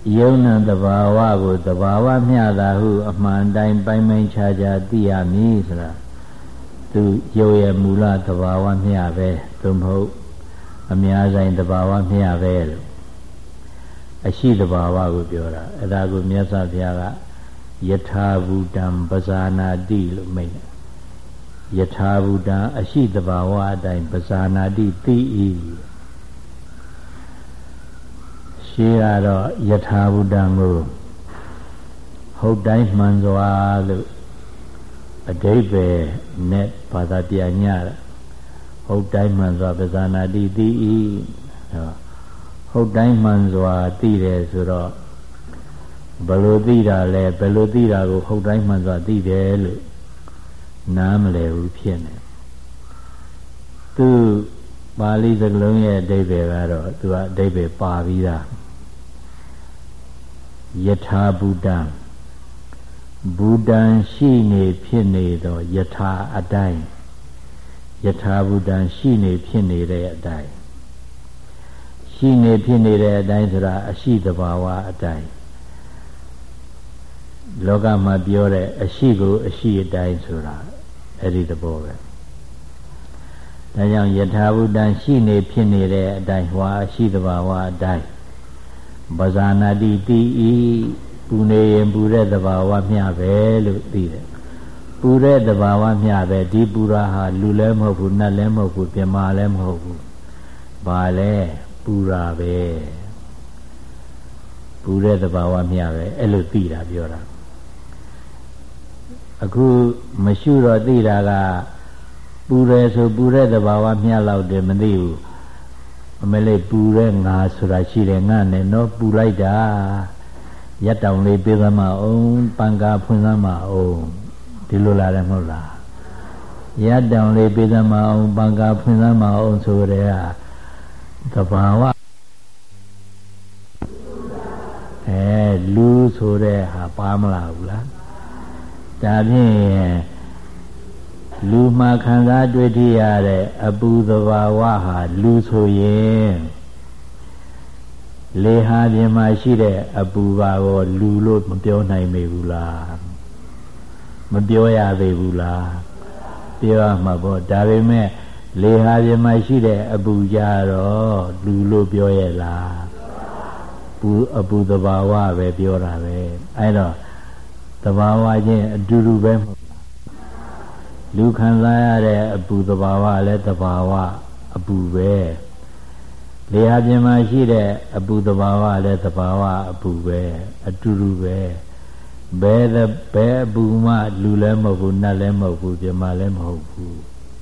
ယုံနံတဘာဝကိုတဘာဝမျှတာဟုအမှန်တိုင်းပိုင်းပိုင်းခြားခြားသိရမည်ဆိုတာသူရုပ်ရဲ့မူလတဘာဝမျှပဲသို့မဟုတ်အများဆိုင်တဘာဝမျှပဲလို့အရှိတဘာဝကိုပြောတာအဲ့ဒါကိုမြတ်စွာဘုရားကယထာဘူတံပဇာနာတိလို့မိန့်တယ်ယထာဘူတံအရှိတဘာဝအတိုင်းပဇာနာတိသိ၏ရှင်းရတော့ယထာဘူတံကိုဟုတ်တိုင်းမှန်စွာလို့အဓိပ္ပာယ်နဲ့ဘာသာပြန်ညတာဟုတ်တိုင်းမှန်စွာပဇာနာတိသိ၏ဟုတ်တိုင်းမှန်စွာသိတယ်ဆိုတော့ဘယ်လိုသိတာလဲဘယ်လိုသိတာကိုဟုတ်တိုင်းမှန်စွာသိတယ်လို့နားမလည်ဘူးဖြစ်နေသူပါဠိစကားလုံးရဲ့အဓိပ္ပာယ်ကတော့သူကအဓိပ္ပာယ်ပါပြီးသားယထာဘူတံဘူတံရှိနေဖြစ်နေသောယထာအတိုင်းယထာဘူတံရှိနေဖြစ်နေတဲ့အတိုင်းရှိနေဖြစ်နေတဲ့အတိုင်းဆိုတာအရှိတဘာဝအတိုင်းလောကမှာပြောတဲ့အရှိကိုအရှိအတိုင်းဆိုတာအဲ့ဒီသဘောပဲဒါကြောင့်ယထာဘူတံရှိနေဖြစ်နေတဲ့အတိုင်းဟောအရှိတဘာဝအတိုင်းပဇာနာတိတိဤပူနေရင်ပူတဲ့သဘာဝမျှပဲလို့သိတယ်ပူတဲ့သဘာဝမျှပဲဒီပူရာဟာလူလည်းမဟုတ်ဘူးနတ်လည်းမဟုတ်ဘူးပြမလည်းမဟုတ်ဘူးဘာလဲပူရာပဲပူတဲ့သဘာဝမျှပဲအဲ့လိုသိတာပြောတာအခုမရှိတော့သိတာကပူတယ်ဆိုပူတဲ့သဘာဝမျှလောက်တယ်မသိဘူးအမေလေးပူတဲ့ငါဆိုတာရှိတယ်ငါနဲ့တော့ပူလိုက်တာရက်တောင်လေးပြေးသမ်းမအောင်ပန်ကာဖွင့်သမ်းမအောင်ဒီလိုလာတယ်မဟုတ်လားရက်တောင်လေးပြေးသမ်းမအောင်ပန်ကာဖွင့်သမ်းမအောင်ဆိုတဲ့သဘာဝလူဆိုတဲ့ဟာပါမလားဘူးလားဒါဖြင့်လူမှခံစားတွေ့ထိရတဲ့အပူသဘာဝဟာလူဆိုရင်လေဟာပြင်မှာရှိတဲ့အပူပါကိုလူလို့မပြောနိုင်မေဘူးလားမပြောရသေးဘူးလားပြောရမှာပေါ့ဒါပေမဲ့လေဟာပြင်မှာရှိတဲ့အပူကြတော့လူလို့ပြောရလားအပူသဘာဝပဲပြောတာပဲအဲ့တော့သဘာဝချင်းအတူတူပဲမဟုတ်လားလူခံစားရတဲ့အပူသဘာဝလည်းသဘာဝအပူပဲလေဟာပြင်မှာရှိတဲ့အပူသဘာဝလည်းသဘာဝအပူပဲအတူတူပဲဘယ်အပူမှလူလည်းမဟုတ်ဘူးနတ်လည်းမဟုတ်ဘူးပြမလည်းမဟုတ်ဘူး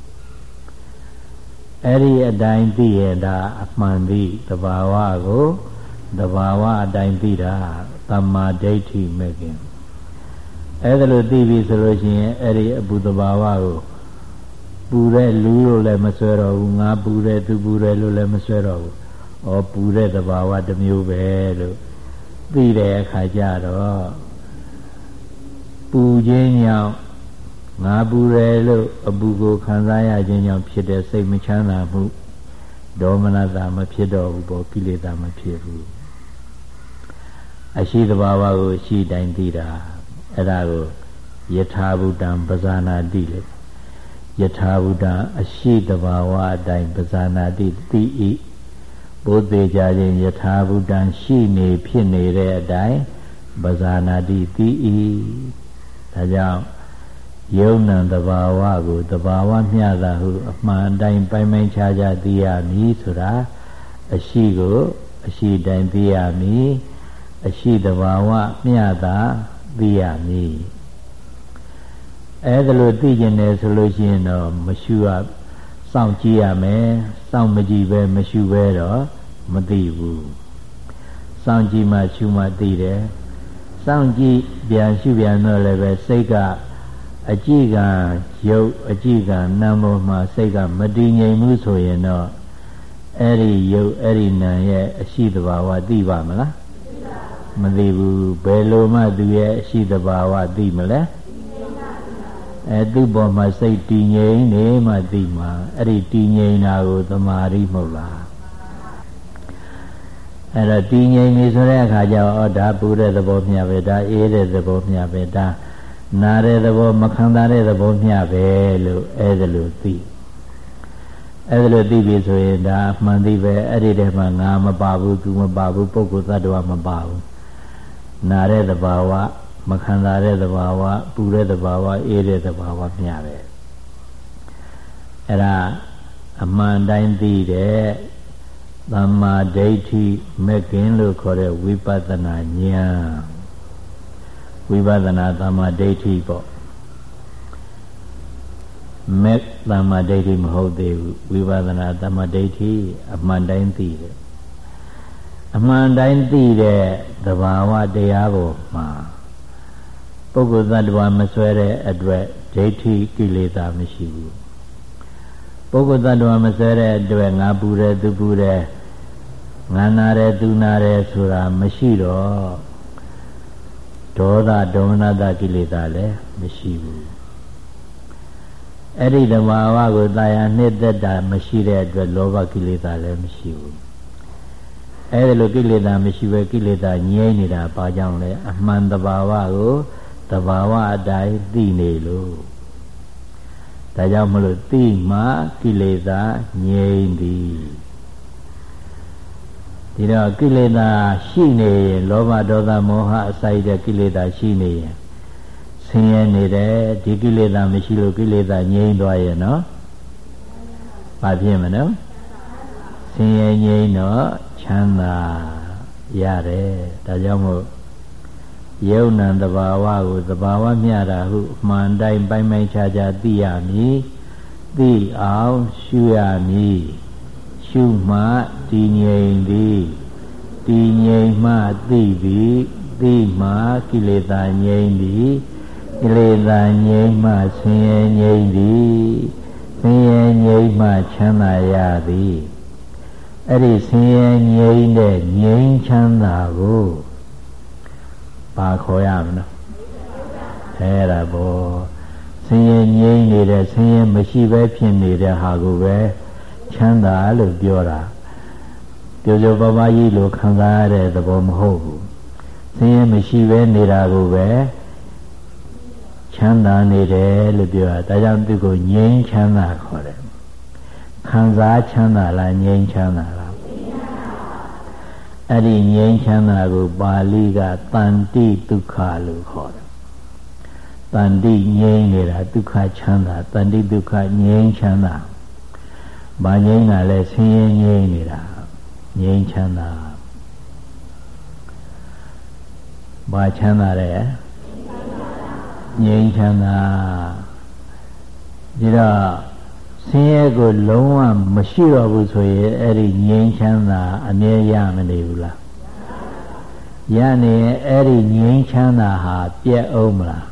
အဲ့ဒီအတိုင်းသိရတာအမှန်သိသဘာဝကိုသဘာဝအတိုင်းသိတာသမ္မာဒိဋ္ဌိမဲ့ခင်အဲ့ဒါလို့သိပြီဆိုလို့ရှိရင်အဲ့ဒီအပူသဘာဝကိုပူတဲ့လူလို့လည်းမဆွဲတော့ဘူးငါပူတဲ့သူပူတယ်လို့လည်းမဆွဲတော့ဘူးဩပူတဲ့သဘာဝတစ်မျိုးပဲလို့သိတဲ့အခါကျတော့ပူခြင်းကြောင့်ငါပူတယ်လို့အပူကိုခံစားရခြင်းကြောင့်ဖြစ်တဲ့စိတ်မချမ်းသာမှုဒေါမနတာမဖြစ်တော့ဘူးပေါ့ကိလေသာမဖြစ်ဘူးအရှိတဘာဝကိုအရှိတိုင်းသိတာအဲ့ဒါကိုယထာဘူတံပဇာနာတိလေယထာဘူတံအရှိတဘာဝအတိုင်းပဇာနာတိသိ၏ဘုသေကြခြင်းယထာဘူတံရှိနေဖြစ်နေတဲ့အတိုင်းပဇာနာတိသိ၏ဒါကြောင့်ယုံနံတဘာဝကိုတဘာဝမျှတာဟုအမှန်တိုင်းပိုင်းပိုင်းခြားခြားသိရမည်ဆိုတာအရှိကိုအရှိတိုင်းသိရမည်အရှိတဘာဝမျှတာသိရမည်အဲ့ဒါလို့သိကျင်တယ်ဆိုလို့ရှိရင်တော့မရှုရစောင့်ကြည့်ရမယ်စောင့်မကြည့်ပဲမရှုပဲတော့မသိဘူးစောင့်ကြည့်မှရှုမှသိတယ်စောင့်ကြည့်ပြန်ရှုပြန်တော့လည်းပဲစိတ်ကအကြည့်ကရုပ်အကြည့်ကနာမ်ပေါ်မှာစိတ်ကမတည်ငြိမ်ဘူးဆိုရင်တော့အဲ့ဒီရုပ်အဲ့ဒီနာမ်ရဲ့အရှိတဘာဝသိပါမလားမသိဘူးဘယ်လိုမှသူရဲ့အရှိတဘာဝသိမလဲသူ့ပေါ်မှာစိတ်တည်ငြိမ်နေမှသိမှာအဲ့ဒီတည်ငြိမ်တာကိုသမာဓိမဟုတ်လားအဲ့တော့တည်ငြိမ်ပြီဆိုတဲ့အခါကျတော့ဒါပူတဲ့သဘောမျှပဲဒါအေးတဲ့သဘောမျှပဲဒါနာတဲ့သဘောမခံစားတဲ့သဘောမျှပဲလို့အဲ့ဒါလို့သိအဲ့ဒါလို့သိပြီဆိုရင်ဒါမှန်သိပဲအဲ့ဒီတည်းမှာငါမပါဘူးသူမပါဘူးပုဂ္ဂိုလ်သတ္တဝါမပါဘူးနာတဲ့သဘာဝမခံစားတဲ့သဘာဝပူတဲ့သဘာဝအေးတဲ့သဘာဝမျှပဲအဲ့ဒါအမှန်တိုင်းသိတဲ့သမ္မာဒိဋ္ဌိမဂ်ခင်လို့ခေါ်တဲ့ဝိပဿနာဉာဏ်ဝိပဿနာသမ္မာဒိဋ္ဌိပေါ့မဂ်သမ္မာဒိဋ္ဌိမဟုတ်သေးဘူးဝိပဿနာသမ္မာဒိဋ္ဌိအမှန်တိုင်းသိတယ်အမှန်တိုင်းသိတဲ့သဘာဝတရားပေါ်မှာပုဂ္ဂိုလ်သတ္တဝါမဆွဲတဲ့အတွက်ဒိဋ္ဌိကိလေသာမရှိဘူးပုဂ္ဂိုလ်သတ္တဝါမဆွဲတဲ့အတွက်ငါပူတယ်သူပူတယ်ငါနာတယ်သူနာတယ်ဆိုတာမရှိတော့ဒေါသဒေါမနတကိလေသာလည်းမရှိဘူးအဲ့ဒီသဘာဝကိုတာယာနှစ်သက်တာမရှိတဲ့အတွက်လောဘကိလေသာလည်းမရှိဘူးအဲ့ဒီလိုကိလေသာမရှိပဲကိလေသာငြိမ့်နေတာဘာကြောင့်လဲအမှန်သဘာဝကိုသဘာဝအတိုင်းသိနေလို့ဒါကြောင့်မလို့သိမှကိလေသာငြိမ့်သည်ဒီတော့ကိလေသာရှိနေရင်လောဘဒေါသမောဟအစိုက်တဲ့ကိလေသာရှိနေရင်ဆင်းရဲနေတယ်ဒီကိလေသာမရှိလို့ကိလေသာငြိမ့်သွားရဲ့နော်ဘာဖြစ်မလို့ဆင်းရဲငြိမ့်တော့ချမ်းသာရတယ်ဒါကြောင့်မို့ယုံနံသဘာဝကိုသဘာဝမျှတာဟုအမှန်တိုင်းပိုင်းပိုင်းခြားခြားသိရမည်သိအောင်ရှုရမည်ရှုမှတည်ငြိမ်သည်တည်ငြိမ်မှသိသည်သိမှကိလေသာငြိမ်သည်ကိလေသာငြိမ်မှဆင်းရဲငြိမ်သည်ဆင်းရဲငြိမ်မှချမ်းသာရသည်အဲ့ဒီဆင်းရဲငြိမ်တဲ့ငြိမ်ချမ်းသာကိုဘာခေါ်ရမလဲအဲ့ဒါဘောဆင်းရဲငြိမ်နေတဲ့ဆင်းရဲမရှိပဲဖြစ်နေတဲ့ဟာကိုပဲချမ်းသာလို့ပြောတာကြိုးကြိုးပပကြီးလို့ခံစားရတဲ့သဘောမဟုတ်ဘူးဆင်းရဲမရှိပဲနေတာကိုပဲချမ်းသာနေတယ်လို့ပြောတာဒါကြောင့်သူကိုငြိမ်းချမ်းသာခေါ်တယ်ခံစားချမ်းသာလားငြိမ်းချမ်းသာလားအဲ့ဒီငြိမ်းချမ်းသာကိုပါဠိကတန်တိဒုက္ခလို့ခေါ်တယ်တန်တိငြိမ်းနေတာဒုက္ခချမ်းသာတန်တိဒုက္ခငြိမ်းချမ်းသာဘာငြိမ်းတာလဲဆင်းရဲငြိမ်းနေတာငြိမ်းချမ်းသာဘာချမ်းသာလဲငြိမ်းချမ်းသာဒီတော့ဆင်းရဲကိုလုံးဝမရှိတော့ဘူးဆိုရင်အဲ့ဒီငြိမ်းချမ်းသာအမြဲရမနေဘူးလားရနေရင်အဲ့ဒီငြိမ်းချမ်းသာဟာပြည့်အောင်မလား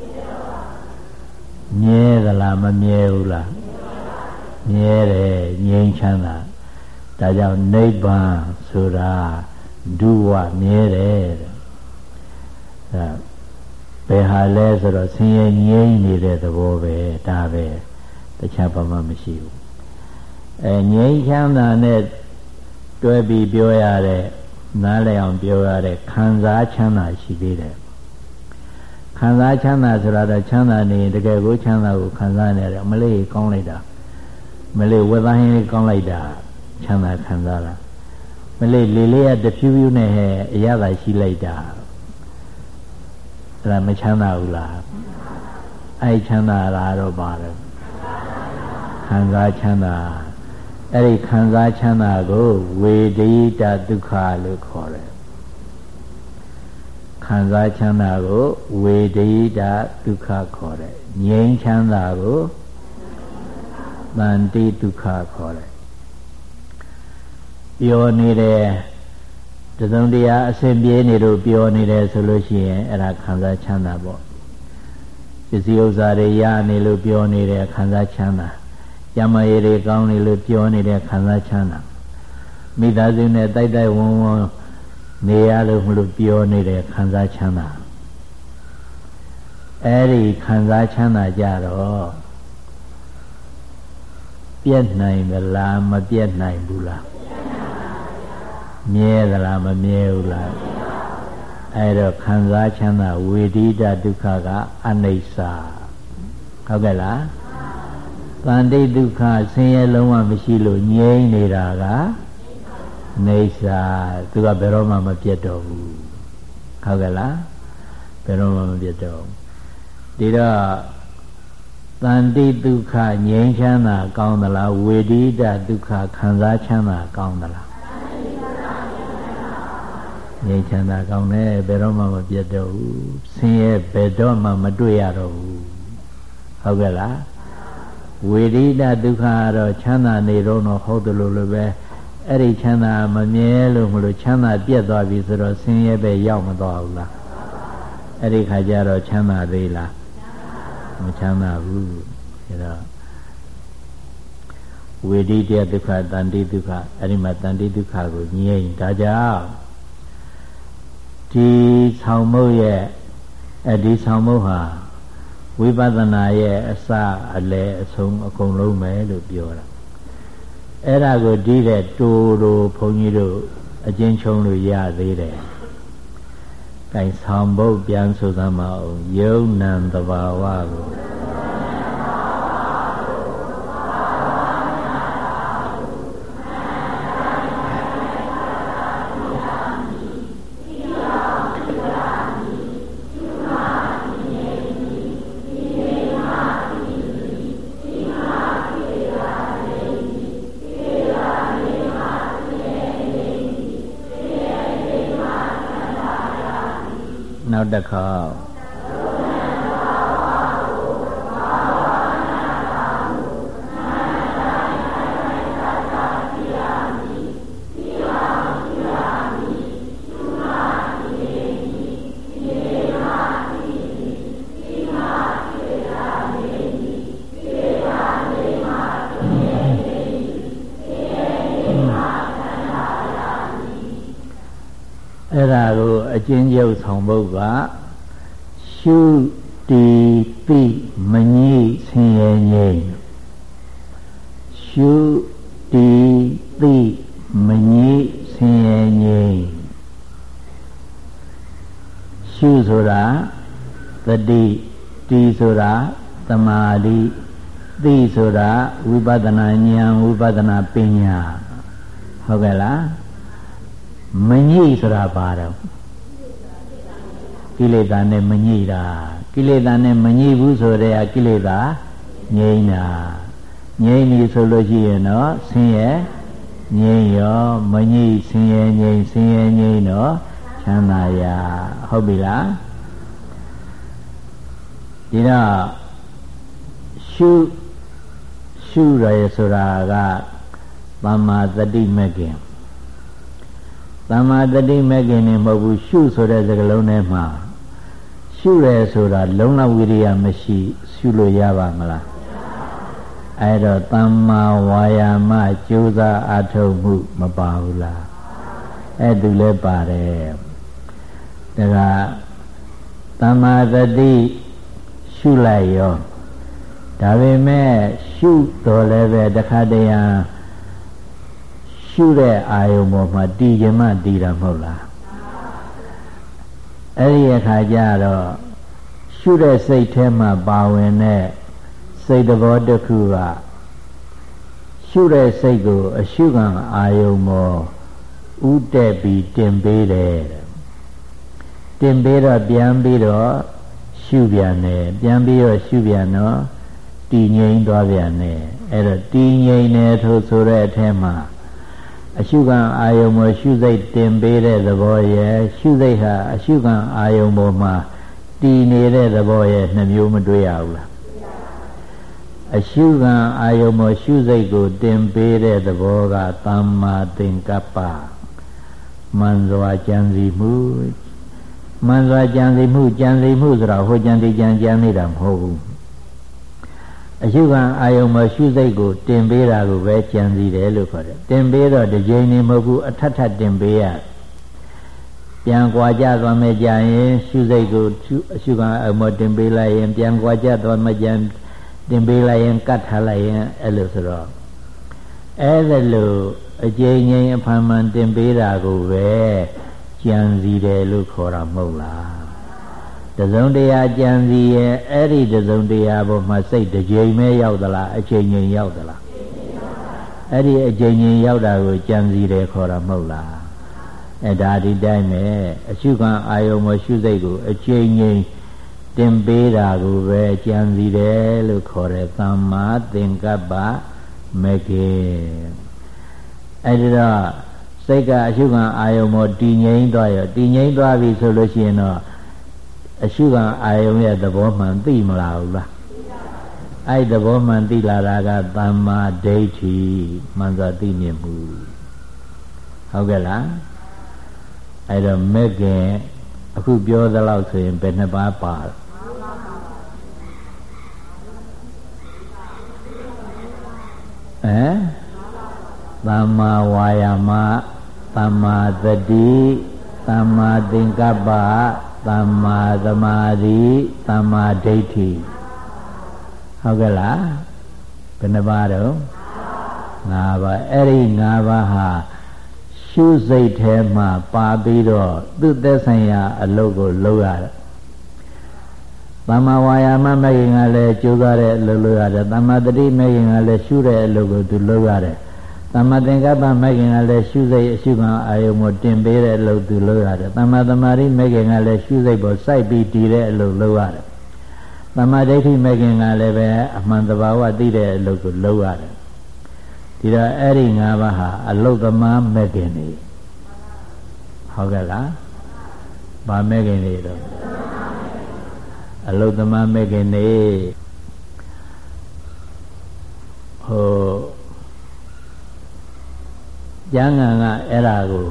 မြဲသလားမမြဲဘူးလားမြဲတယ်ငြိမ်းချမ်းသာဒါကြောင့်နိဗ္ဗာန်ဆိုတာဒုဝမြဲတယ်တဲ့ဘယ်ဟာလဲဆိုတော့ဆင်းရဲငြိမ်းနေတဲ့သဘောပဲဒါပဲတခြားဘာမှမရှိဘူးငြိမ်းချမ်းသာနဲ့တွဲပြီးပြောရတဲ့နားလည်အောင်ပြောရတဲ့ခံစားချမ်းသာရှိသေးတယ်ခံစားချမ်းသာဆိုတာတော့ချမ်းသာနေရင်တကယ်ကိုချမ်းသာကိုခံစားနေတယ်မလေးကောင်းလိုက်တာမလေးဝက်သားဟင်းလေးကောင်းလိုက်တာချမ်းသာခံစားတာမလေးလေလေးကတဖြူးဖြူးနဲ့ဟဲ့အရသာရှိလိုက်တာအဲ့ဒါမချမ်းသာဘူးလားအဲ့ချမ်းသာလားတော့ပါတယ်ခံစားချမ်းသာအဲ့ဒီခံစားချမ်းသာကိုဝေဒိတဒုက္ခလို့ခေါ်တယ်ခံစားချမ်းသာကိုဝေဒိတဒုက္ခခေါ်တယ်ငြိမ်းချမ်းသာကိုတန်တိဒုက္ခခေါ်တယ်ပြောနေတယ်တစုံတရာအစဉ်ပြေးနေလို့ပြောနေတယ်ဆိုလို့ရှိရင်အဲ့ဒါခံစားချမ်းသာပေါ့ပစ္စည်းဥစ္စာတွေရနေလို့ပြောနေတယ်ခံစားချမ်းသာကျမရေတွေကောင်းနေလို့ပြောနေတဲ့ခံစားချမ်းသာမိသားစုနဲ့တိုက်တိုက်ဝန်းဝန်းနေရလို့မလို့ပြောနေတဲ့ခံစားချမ်းသာအဲ့ဒီခံစားချမ်းသာကြတော့ပြည့်နိုင်သလားမပြည့်နိုင်ဘူးလားမြဲသလားမမြဲဘူးလားအဲ့တော့ခံစားချမ်းသာဝေဒိတဒုက္ခကအနိစ္စဟုတ်ကဲ့လားတန်တိဒုက္ခဆင်းရဲလုံးဝမရှိလို့ငြိမ့်နေတာကနိစ္စသူကဘယ်တော့မှမပြတ်တော့ဘူးဟုတ်ကဲ့လားဘယ်တော့မှမပြတ်တော့ဒီတော့တန်တိဒုက္ခငြိမ်းချမ်းသာကောင်းသလားဝေဒိတဒုက္ခခံစားချမ်းသာကောင်းသလားငြိမ်းချမ်းသာကောင်းတယ်ဘယ်တော့မှမပြတ်တော့ဘူးဆင်းရဲဘယ်တော့မှမတွေ့ရတော့ဘူးဟုတ်ကဲ့လားဝေဒိတဒုက္ခကတော့ချမ်းသာနေတော့ဟုတ်တယ်လို့လည်းပဲအဲ့ဒီချမ်းသာမမြဲလို့မလို့ချမ်းသာပြတ်သွားပြီဆိုတော့ဆင်းရဲပဲရောက်မသွားဘူးလားအဲ့ဒီခါကျတော့ချမ်းသာသေးလားမချမ်းသာဘူးအဲ့တော့ဝေဒိတဒုက္ခတန်တိဒုက္ခအဲ့ဒီမှာတန်တိဒုက္ခကိုငြိမ့်ဒါကြောင့်ဒီဆောင်မုတ်ရဲ့ဒီဆောင်မုတ်ဟာဝိပဿနာရဲ့အစအလယ်အဆုံးအကုန်လုံးပဲလို့ပြောတာအဲ့ဒါကိုဒီတဲ့တူဘုန်းကြီးတို့အကျဉ်းချုံးလို့ရသေးတယ်။အဲဆောင်မုတ်ပြန်ဆိုသမှာအောင်ယုံနံသဘာဝကိုနောက်တစ်ခါအဲ့ဒါကိုအကျဉ်းချုပ်ဆောင်ဖို့ကရှုတီတိမငြိဆင်းရဲငြိမ်းရှုတီတိမငြိဆင်းရဲငြိမ်းရှုဆိုတာသတိတီဆိုတာသမာဓိသိဆိုတာဝိပဿနာဉာဏ်ဝိပဿနာပညာဟုတ်ကဲ့လားမငြိဆိုတာဘာတော့ကိလေသာနဲ့မငြိတာကိလေသာနဲ့မငြိဘူးဆိုတဲ့ကိလေသာငြိမ်းတာငြိမ်းပြီဆိုလို့ရှိရင်တော့ဆင်းရဲငြိမ်းရောမငြိဆင်းရဲငြိမ်းဆင်းရဲငြိမ်းတော့ချမ်းသာရဟုတ်ပြီလားဒီတော့ရှုရဆိုတာကသမ္မာသတိမဲ့ခင်သမ္မာတတိမဲ့ခင်နေမဟုတ်ဘူးရှုဆိုတဲ့စကားလုံးထဲမှာရှုရဲဆိုတာလုံလဝိရိယမရှိရှုလို့ရပါမလားအဲ့တော့သမ္မာဝါယာမကြိုးစားအားထုတ်မှုမပါဘူးလားအဲ့သူလည်းပါတယ်ဒါကသမ္မာတတိရှုလိုက်ရောဒါပေမဲ့ရှုတော်လည်းပဲတခါတည်းရှုတဲ့အာယုံပေါ်မှာတည်ခြင်းမှတည်တာမဟုတ်လားအဲ့ဒီအခါကျတော့ရှုတဲ့စိတ်ထဲမှာပါဝင်တဲ့စိတ်သဘောတစ်ခုကရှုတဲ့စိတ်ကိုအရှုခံအာယုံပေါ်ဥတက်ပြီးတင်ပေးတယ်တင်ပေးတော့ပြန်ပြီးတော့ရှုပြန်တယ်ပြန်ပြီးတော့ရှုပြန်တော့တည်ငြိမ်သွားပြန်တယ်အဲ့တော့တည်ငြိမ်တယ်ဆိုတဲ့အထဲမှာအရှုခံအာယုံပေါ်ရှုစိတ်တင်ပေးတဲ့သဘောရဲ့ရှုစိတ်ဟာအရှုခံအာယုံပေါ်မှာတည်နေတဲ့သဘောရဲ့နှစ်မျိုးမတွေ့ရဘူးလားအရှုခံအာယုံပေါ်ရှုစိတ်ကိုတင်ပေးတဲ့သဘောကသမ္မာသင်္ကပ္ပမှန်စွာကြံစည်မှုမှန်စွာကြံစည်မှုဆိုတာဟိုကြံစီကြံနေတာမဟုတ်ဘူးအရှုခံအာယုံမှာရှုစိတ်ကိုတင်ပေးတာကိုပဲကြံစည်တယ်လို့ခေါ်တယ်တင်ပေးတော့တစ်ကြိမ်နေမဟုတ်ဘူးအထက်တင်ပေးရပြန်ကွာကြသွားမယ်ကြရင်ရှုစိတ်ကိုအရှုခံအာယုံမှာတင်ပေးလိုက်ရင်ပြန်ကွာကြသွားမယ်ကြတင်ပေးလိုက်ရင်ကတ်ထားလိုက်ရင်အဲ့လိုဆိုတော့အဲ့ဒါလို့အကျဉ်းချင်းအဖန်မှန်တင်ပေးတာကိုပဲကြံစီတယ်လို့ခေါ်တာမဟုတ်လားတစုံတရာကြံစီရဲ့အဲ့ဒီတစုံတရာပေါ်မှာစိတ်တစ်ကြိမ်ပဲရောက်သလားအချိန်ချင်းရောက်သလားအဲ့ဒီအချိန်ချင်းရောက်တာကိုကြံစီတယ်ခေါ်တာမဟုတ်လားအဲ့ဒါဒီတိုင်းပဲအရှုခံအာယုံမရှုစိတ်ကိုအချိန်ချင်းတင်ပေးတာကိုပဲကြံစီတယ်လို့ခေါ်တယ်သမ္မာသင်္ကပ္ပမဂ္ဂင်အဲ့ဒီတော့စိတ်ကအရှုခံအာယုံမတည်ငြိမ်သွားရောတည်ငြိမ်သွားပြီဆိုလို့ရှိရင်တော့အရှုခံအာယုံရဲ့သဘောမှန်သိမလားဘူးလားအဲ့ဒီသဘောမှန်သိလာတာကသမ္မာဒိဋ္ဌိမှန်စွာသိမြင်မှုဟုတ်ကဲ့လားအဲ့တော့မဂ္ဂင်အခုပြောသလောက်ဆိုရင်ဘယ်နှပါးပါသမ္မာဝါယာမသမ္မာသတိသမ္မာသင်္ကပ္ပသမ္မာသမာဓိသမ္မာဒိဋ္ဌိဟုတ်ကဲ့လားဘယ်နှပါးတော့၅ပါးအဲ့ဒီ၅ပါးဟာရှုစိတ်ထဲမှာပါပြီးတော့သူ့သက်ဆိုင်ရာအလုပ်ကိုလုပ်ရတယ်သမ္မာဝါယာမမဂ္ဂင်ကလည်းကြိုးစားတဲ့အလုပ်လုပ်ရတယ်သမ္မာတတိမဂ္ဂင်ကလည်းရှုတဲ့အလုပ်ကိုသူလုပ်ရတယ်သမ္မာသင်္ကပ္ပမဂ္ဂင်ကလည်းရှုစိတ်အရှုခံအာယုံကိုတင်ပေးတဲ့အလုပ်သူလုပ်ရတယ်သမ္မာသမာဓိမဂ္ဂင်ကလည်းရှုစိတ်ပေါ်စိုက်ပြီးတည်တဲ့အလုပ်လုပ်ရတယ်သမ္မာဒိဋ္ဌိမဂ္ဂင်ကလည်းပဲအမှန်တဘာဝသိတဲ့အလုပ်ကိုလုပ်ရတယ်ဒီတော့အဲ့ဒီ၅ပါးဟာအလုပ်သမားမဂ္ဂင်တွေဟုတ်ကဲ့လားဗာမဂ္ဂင်တွေတော့အလုသမားမဂ္ဂင်နေဟိုကျမ်းဂန်ကအဲ့ဒါကို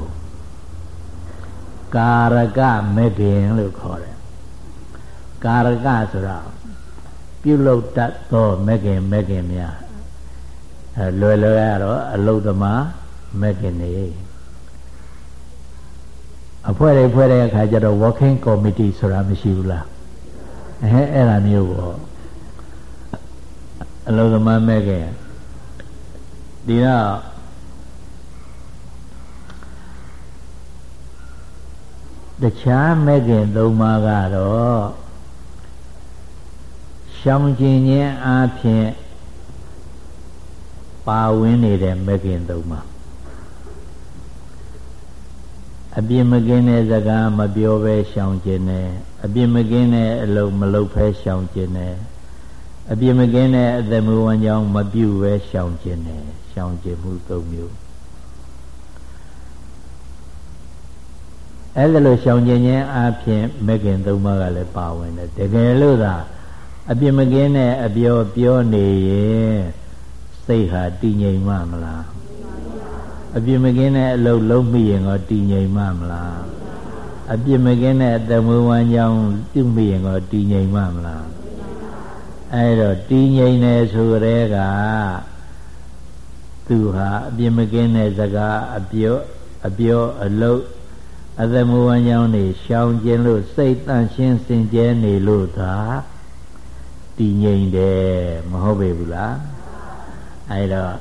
ကာရကမဂ္ဂင်လို့ခေါ်တယ်ကာရကဆိုတာပြုလုပ်တတ်သောမဂ္ဂင်များလွယ်ရတော့အလုသမားမဂ္ဂင်နေအဖွဲ့တွေဖွဲ့တဲ့အခါကျတော့ working committee ဆိုတာမရှိဘူးလားအဲ့ဒါမျိုးပေါ့အလုံးသမားမဲ့ခင်ဒီတော့တခြားမဲ့ခင်၃ပါးကတော့ရှောင်ကျင်ခြင်းအပြင်ပါဝင်နေတဲ့မဲ့ခင်၃ပါးအပြစ်မကင်းတဲ့စကားမပြောဘဲရှောင်ကျင်တယ်အပြစ်မကင်းတဲ့အလုပ်မလုပ်ဘဲရှောင်ကျင်တယ်အပြစ်မကင်းတဲ့အသက်မွေးဝမ်းကြောင်းမပြုဘဲရှောင်ကျင်တယ်ရှောင်ကျင်မှု၃မျိုးအဲ့ဒါလို့ရှောင်ကျင်ခြင်းအပြင်မဂ္ဂင်၃ပါးကလည်းပါဝင်တယ်တကယ်လို့သာအပြစ်မကင်းတဲ့အပြောနေရင်စိတ်ဟာတည်ငြိမ်မှမလားအပြစ်မကင်းတဲ့အလုပ်လုံးမိရင်တော့တည်ငြိမ်မှမလားအပြစ်မကင်းတဲ့အတမွေးဝမ်းကြောင်းပြုမိရင်တော့တည်ငြိမ်မှမလားအဲ့တော့တည်ငြိမ်တယ်ဆိုရဲကသူဟာအပြစ်မကင်းတဲ့စကားအပြောအလုပ်အတမွေးဝမ်းကြောင်းနေရှောင်ကျင်လို့စိတ်တန့်ရှင်းစင်ကြဲနေလို့သာတည်ငြိမ်တယ်မဟုတ်ပေဘူးလားအဲ့တော့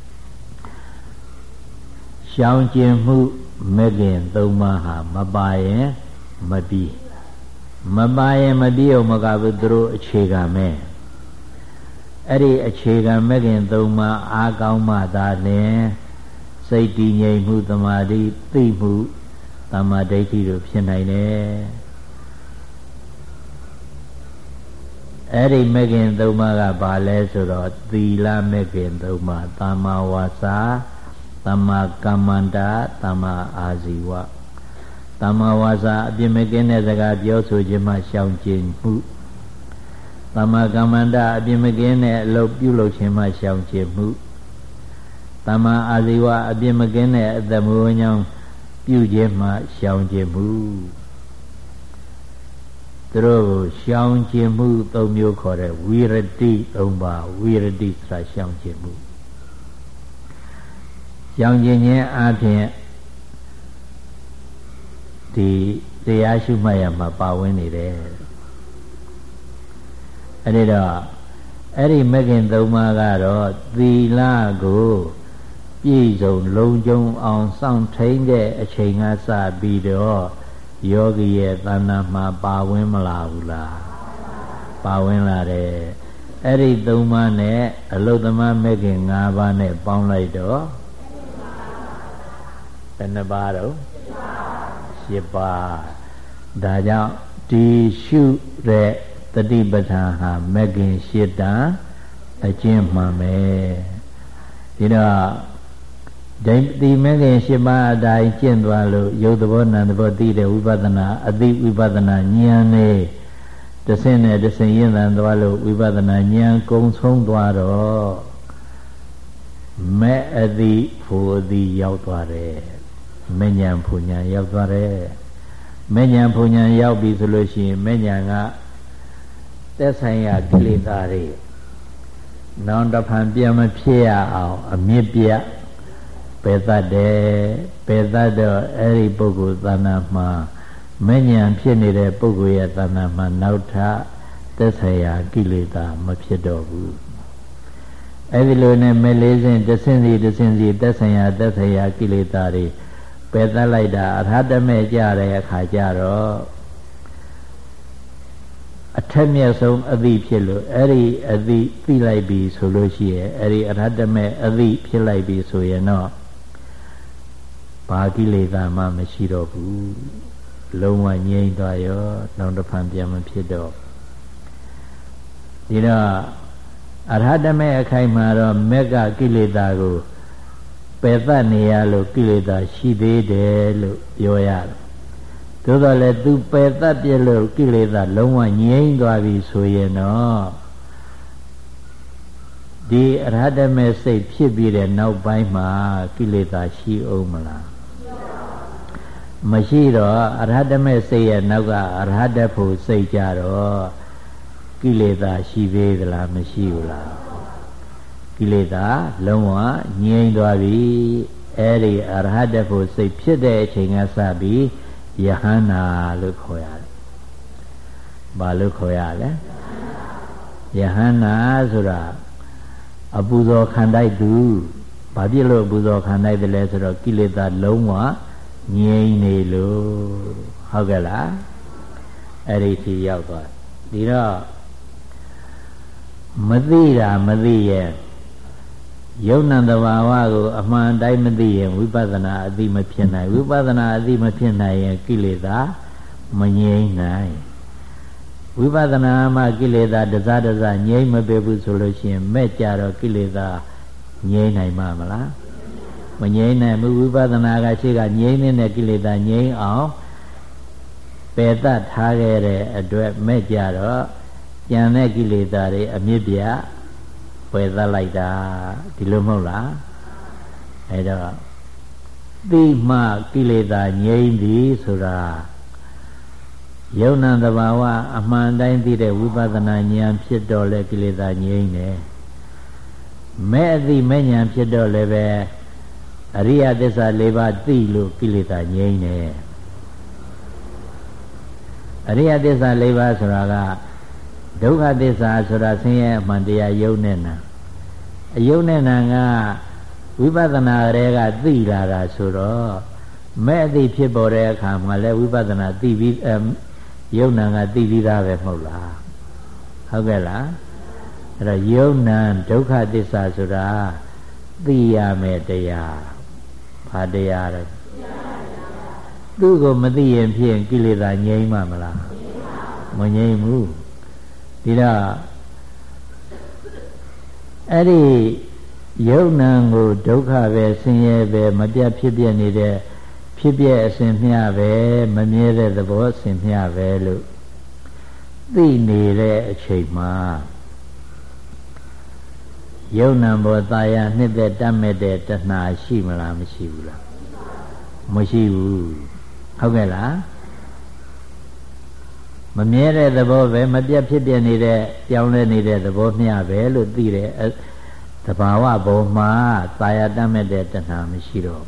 ရှောင်ကျင်မှုမဂ္ဂင်၃ပါးဟာမပါရင်မပြီးအောင်မကဘူးသူတို့အခြေခံမဲ့အဲ့ဒီအခြေခံမဂ္ဂင်၃ပါးအားကောင်းမှသာလျှင်စိတ်တည်ငြိမ်မှုသမာဓိသိမှုသမ္မာဒိဋ္ဌိတို့ဖြစ်နိုင်တယ်အဲ့ဒီမဂ္ဂင်၃ပါးကဘာလဲဆိုတော့သီလမဂ္ဂင်၃ပါးသမ္မာဝါစာသမ္မာကမ္မန္တာသမ္မာအာဇီဝသမ္မာဝါစာအပြစ်မကင်းတဲ့စကားပြောဆိုခြင်းမှရှောင်ကျဉ်မှုသမ္မာကမ္မန္တာအပြစ်မကင်းတဲ့အလုပ်ပြုလုပ်ခြင်းမှရှောင်ကျဉ်မှုသမ္မာအာဇီဝအပြစ်မကင်းတဲ့အသက်မွေးဝမ်းကြောင်းပြုခြင်းမှရှောင်ကျဉ်မှုသူတို့ကိုရှောင်ကျဉ်မှု၃မျိုးခေါ်တဲ့ဝိရတိ၃ပါးဝိရတိဆိုတာရှောင်ကျဉ်မှုရှောင်ကျဉ်ခြင်းအပြင်ဒီတရားရှုမှတ်ရမှာပါဝင်နေတယ်အဲ့ဒီတော့အဲ့ဒီမဂ္ဂင်၃ပါးကတော့သီလကိုပြည်စုံလုံးကျုံအောင်စောင့်ထိန်တဲ့အချိန်ကစပြီးတော့ယောဂီရဲ့သဏ္ဍာန်မှာပါဝင်မလာဘူးလားပါဝင်လာတယ်အဲ့ဒီ၃ပါးနဲ့အလုသမမဲ့ခင်၅ပါးနဲ့ပေါင်းလိုက်တော့ဘယ်နှပါးတော့၈ပါးဒါကြောင့်ဒီရှုတဲ့တတိပဋ္ဌာန်ဟာမဲ့ခင်၈တန်အကျင့်မှန်ပဲဒီတော့ဒီမဲ့ခင်၈ပါးအတိုင်းကျင့်သွားလို့ယုတ်သဘောနံသဘောသိတဲ့ဝိပဿနာအသိဝိပဿနာဉာဏ်နဲ့တဆင့်နဲ့တဆင့်ရင့်သန်သွားလို့ဝိပဿနာဉာဏ်ကုံဆုံးသွားတော့မဲ့အသိဖို့အသိရောက်သွားတယ်မဲ့ဉာဏ်ဖို့ဉာဏ်ရောက်သွားတယ်မဲ့ဉာဏ်ဖို့ဉာဏ်ရောက်ပြီဆိုလို့ရှိရင်မဲ့ဉာဏ်ကသက်ဆိုင်ရာကိလေသာတွေနောင်တဖန်ပြန်မဖြစ်ရအောင်အမြင့်ပြပယ်တတ်တယ်ပယ်တတ်တော့အဲ့ဒီပုဂ္ဂိုလ်သဏ္ဍာန်မှာမဲ့ဉာဏ်ဖြစ်နေတဲ့ပုဂ္ဂိုလ်ရဲ့သဏ္ဍာန်မှာနောက်ထပ်သက်ဆိုင်ရာကိလေသာမဖြစ်တော့ဘူးအဲ့ဒီလိုနဲ့မဲ့လေးစဉ်တစ်ဆင့်စီတစ်ဆင့်စီသက်ဆိုင်ရာကိလေသာတွေပယ်တတ်လိုက်တာအရဟတမေကြတဲ့အခါကျတော့အထက်မြတ်ဆုံးအသိဖြစ်လို့အဲ့ဒီအသိသိလိုက်ပြီဆိုလို့ရှိရင်အဲ့ဒီအရဟတမေအသိဖြစ်လိုက်ပြီဆိုရင်တော့ဘာကိလေသာမှမရှိတော့ဘူးလုံးဝငြိမ့်သွားရောနောက်တစ်ဖန်ပြန်မဖြစ်တော့ဒီတော့အရဟတမေအခိုင်မှာတော့မက်ကကိလေသာကိုပယ်သတ်နေရလို့ကိလေသာရှိသေးတယ်လို့ပြောရတယ်သို့တော်လည်းသူပယ်သတ်ပြလို့ကိလေသာလုံးဝငြိမ့်သွားပြီဆိုရင်တော့ဒီအရဟတမေစိတ်ဖြစ်ပြီးတဲ့နောက်ပိုင်းမှာကိလေသာရှိအောင်မလားမရှိတော့အရဟတမေစိတ်ရဲ့နောက်ကအရဟတဖို့စိတ်ကြတော့ကိလေသာရှိသေးသလားမရှိဘူးလားကိလေသာလုံးဝငြိမ့်သွားပြီအဲ့ဒီအရဟတဖို့စိတ်ဖြစ်တဲ့အချိန်ကစပြီးယဟန္တာလို့ခေါ်ရတယ်။ဘာလို့ခေါ်ရလဲ။ယဟန္တာဆိုတာအပူဇော်ခံတိုက်သူဘာဖြစ်လို့အပူဇော်ခံတိုက်တယ်လဲဆိုတော့ကိလေသာလုံးဝငြိမ့်နေလို့ဟုတ်ကဲ့လားအဲ့ဒီထိရောက်သွားဒီတော့မသိတာမသိရဲ့ယုံနာတဘာဝကိုအမှန်တိုင်းမသိရင်ဝိပဿနာအသိမဖြစ်နိုင်ဝိပဿနာအသိမဖြစ်နိုင်ရင်ကိလေသာမငြိမ့်နိုင်ဝိပဿနာမှကိလေသာတစားတစားငြိမ့်မပေဘူးဆိုလို့ရှိရင်မဲ့ကြတော့ကိလေသာငြိမ့်နိုင်မှာမလားမငြိမ့်နိုင်ဘူးဝိပဿနာကရှိကငြိမ့်နေတဲ့ကိလေသာငြိမ့်အောင်ပယ်တတ်ထားခဲ့တဲ့အတွက်မဲ့ကြတော့ကြံတဲ့ကိလေသာတွေအမြင့်ပြပယ်သတ်လိုက်တာဒီလိုမဟုတ်လားအဲတော့သိမှကိလေသာငြိမ့်သည်ဆိုတာယုံနာတဘာဝအမှန်တိုင်းသိတဲ့ဝိပဿနာဉာဏ်ဖြစ်တော့လေကိလေသာငြိမ့်တယ်မဲ့အသိမဲ့ဉာဏ်ဖြစ်တော့လည်းပဲအရိယသစ္စာ၄ပါးသိလို့ကိလေသာငြိမ့်တယ်အရိယသစ္စာ၄ပါးဆိုတာကဒုက္ခသစ္စာဆိုတာဆင်းရဲအမှန်တရားယုံနဲ့နာအယုံနဲ့နာကဝိပဿနာတွေကသိလာတာဆိုတော့မဲ့အသိဖြစ်ပေါ်တဲ့အခါမှာလည်းဝိပဿနာသိပြီးယုံနာကသိပြီးသားပဲမဟုတ်လားဟုတ်ကဲ့လားအဲ့တော့ယုံနာဒုက္ခသစ္စာဆိုတာသိရမယ်တရားဘာတရားလဲသူ့ကိုမသိရင်ဖြင့်ကိလေသာငြိမ်းမှာမလားမငြိမ်းဘူးဒီတော့အဲ့ဒီယုံနာကိုဒုက္ခပဲဆင်းရဲပဲမပြတ်ဖြစ်ပြနေတဲ့ဖြစ်ပြအစဉ်မျှပဲမမြဲတဲ့သဘောအစဉ်မျှပဲလို့သိနေတဲ့အချိန်မှာယုံနာဘောသာယာနှစ်သက်တတ်မဲ့တဲ့တဏှာရှိမလားမရှိဘူးလားမရှိဘူးဟုတ်ကဲ့လားမမြဲတဲ့သဘောပဲမပြတ်ဖြစ်ပြနေတဲ့ကြောင်းလဲနေတဲ့သဘောမျှပဲလို့သိတဲ့သဘာဝဘုံမှာသာယာတတ်မဲ့တဲ့တဏှာမရှိတော့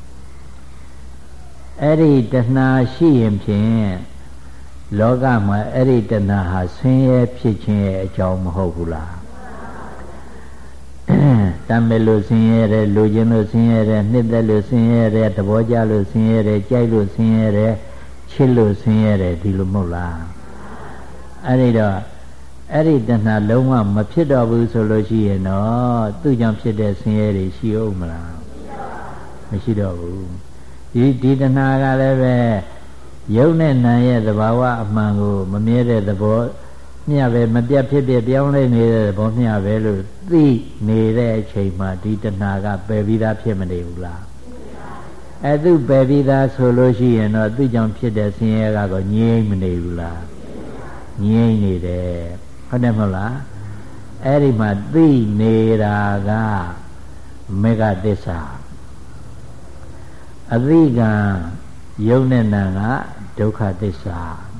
အဲ့ဒီတဏှာရှိရင်ဖြင့်လောကမှာအဲ့ဒီတဏှာဟာဆင်းရဲဖြစ်ခြင်းရဲ့အကြောင်းမဟုတ်ဘူးလားတမ်းမဲ့လို့ဆင်းရဲတယ်လူချင်းလို့ဆင်းရဲတယ်နှစ်သက်လို့ဆင်းရဲတယ်သဘောကျလို့ဆင်းရဲတယ်ကြိုက်လို့ဆင်းရဲတယ်ချစ်လို့ဆင်းရဲတယ်ဒီလိုမဟုတ်လားအဲ့ဒီတော့အဲ့ဒီတဏှာလုံးဝမဖြစ်တော့ဘူးဆိုလို့ရှိရင်တော့သူ့ကြောင့်ဖြစ်တဲ့ဆင်းရဲတွေရှိအောင်မလားမရှိတော့ဘူးဒီတဏှာကလည်းပဲယုံနဲ့နာရဲ့သဘာဝအမှန်ကိုမမြဲတဲ့သဘောမျှပဲမပြတ်ဖြစ်ပြပြောင်းလဲနေတဲ့သဘောမျှပဲလို့သိနေတဲ့အချိန်မှာဒီတဏှာကပယ်ပြီးသားဖြစ်မနေဘူးလားအဲ့သူပယ်ပြီးသားဆိုလို့ရှိရင်တော့သူ့ကြောင့်ဖြစ်တဲ့ဆင်းရဲကတော့ငြိမ့်မနေဘူးလားငြိမ့်နေတယ်ဟုတ်တယ်မဟုတ်လားအဲ့ဒီမှာသိနေတာကမေဃသစ္စာအသိကယုံနဲ့နာကဒုက္ခသစ္စာ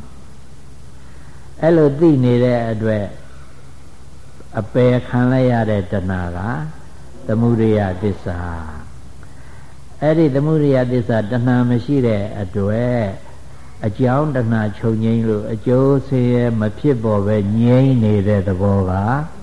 အဲ့လိုသိနေတဲ့အတွက်အပယ်ခံလိုက်ရတဲ့တဏှာကသမုဒယသစ္စာအဲ့ဒီသမုဒယသစ္စာတဏှာမရှိတဲ့အတွက်အကြောင်းတဏှာချုပ်ငြိမ်းလို့အကျိုးဆင်းရဲမဖြစ်ပေါ်ပဲငြိမ်းနေတဲ့သဘောက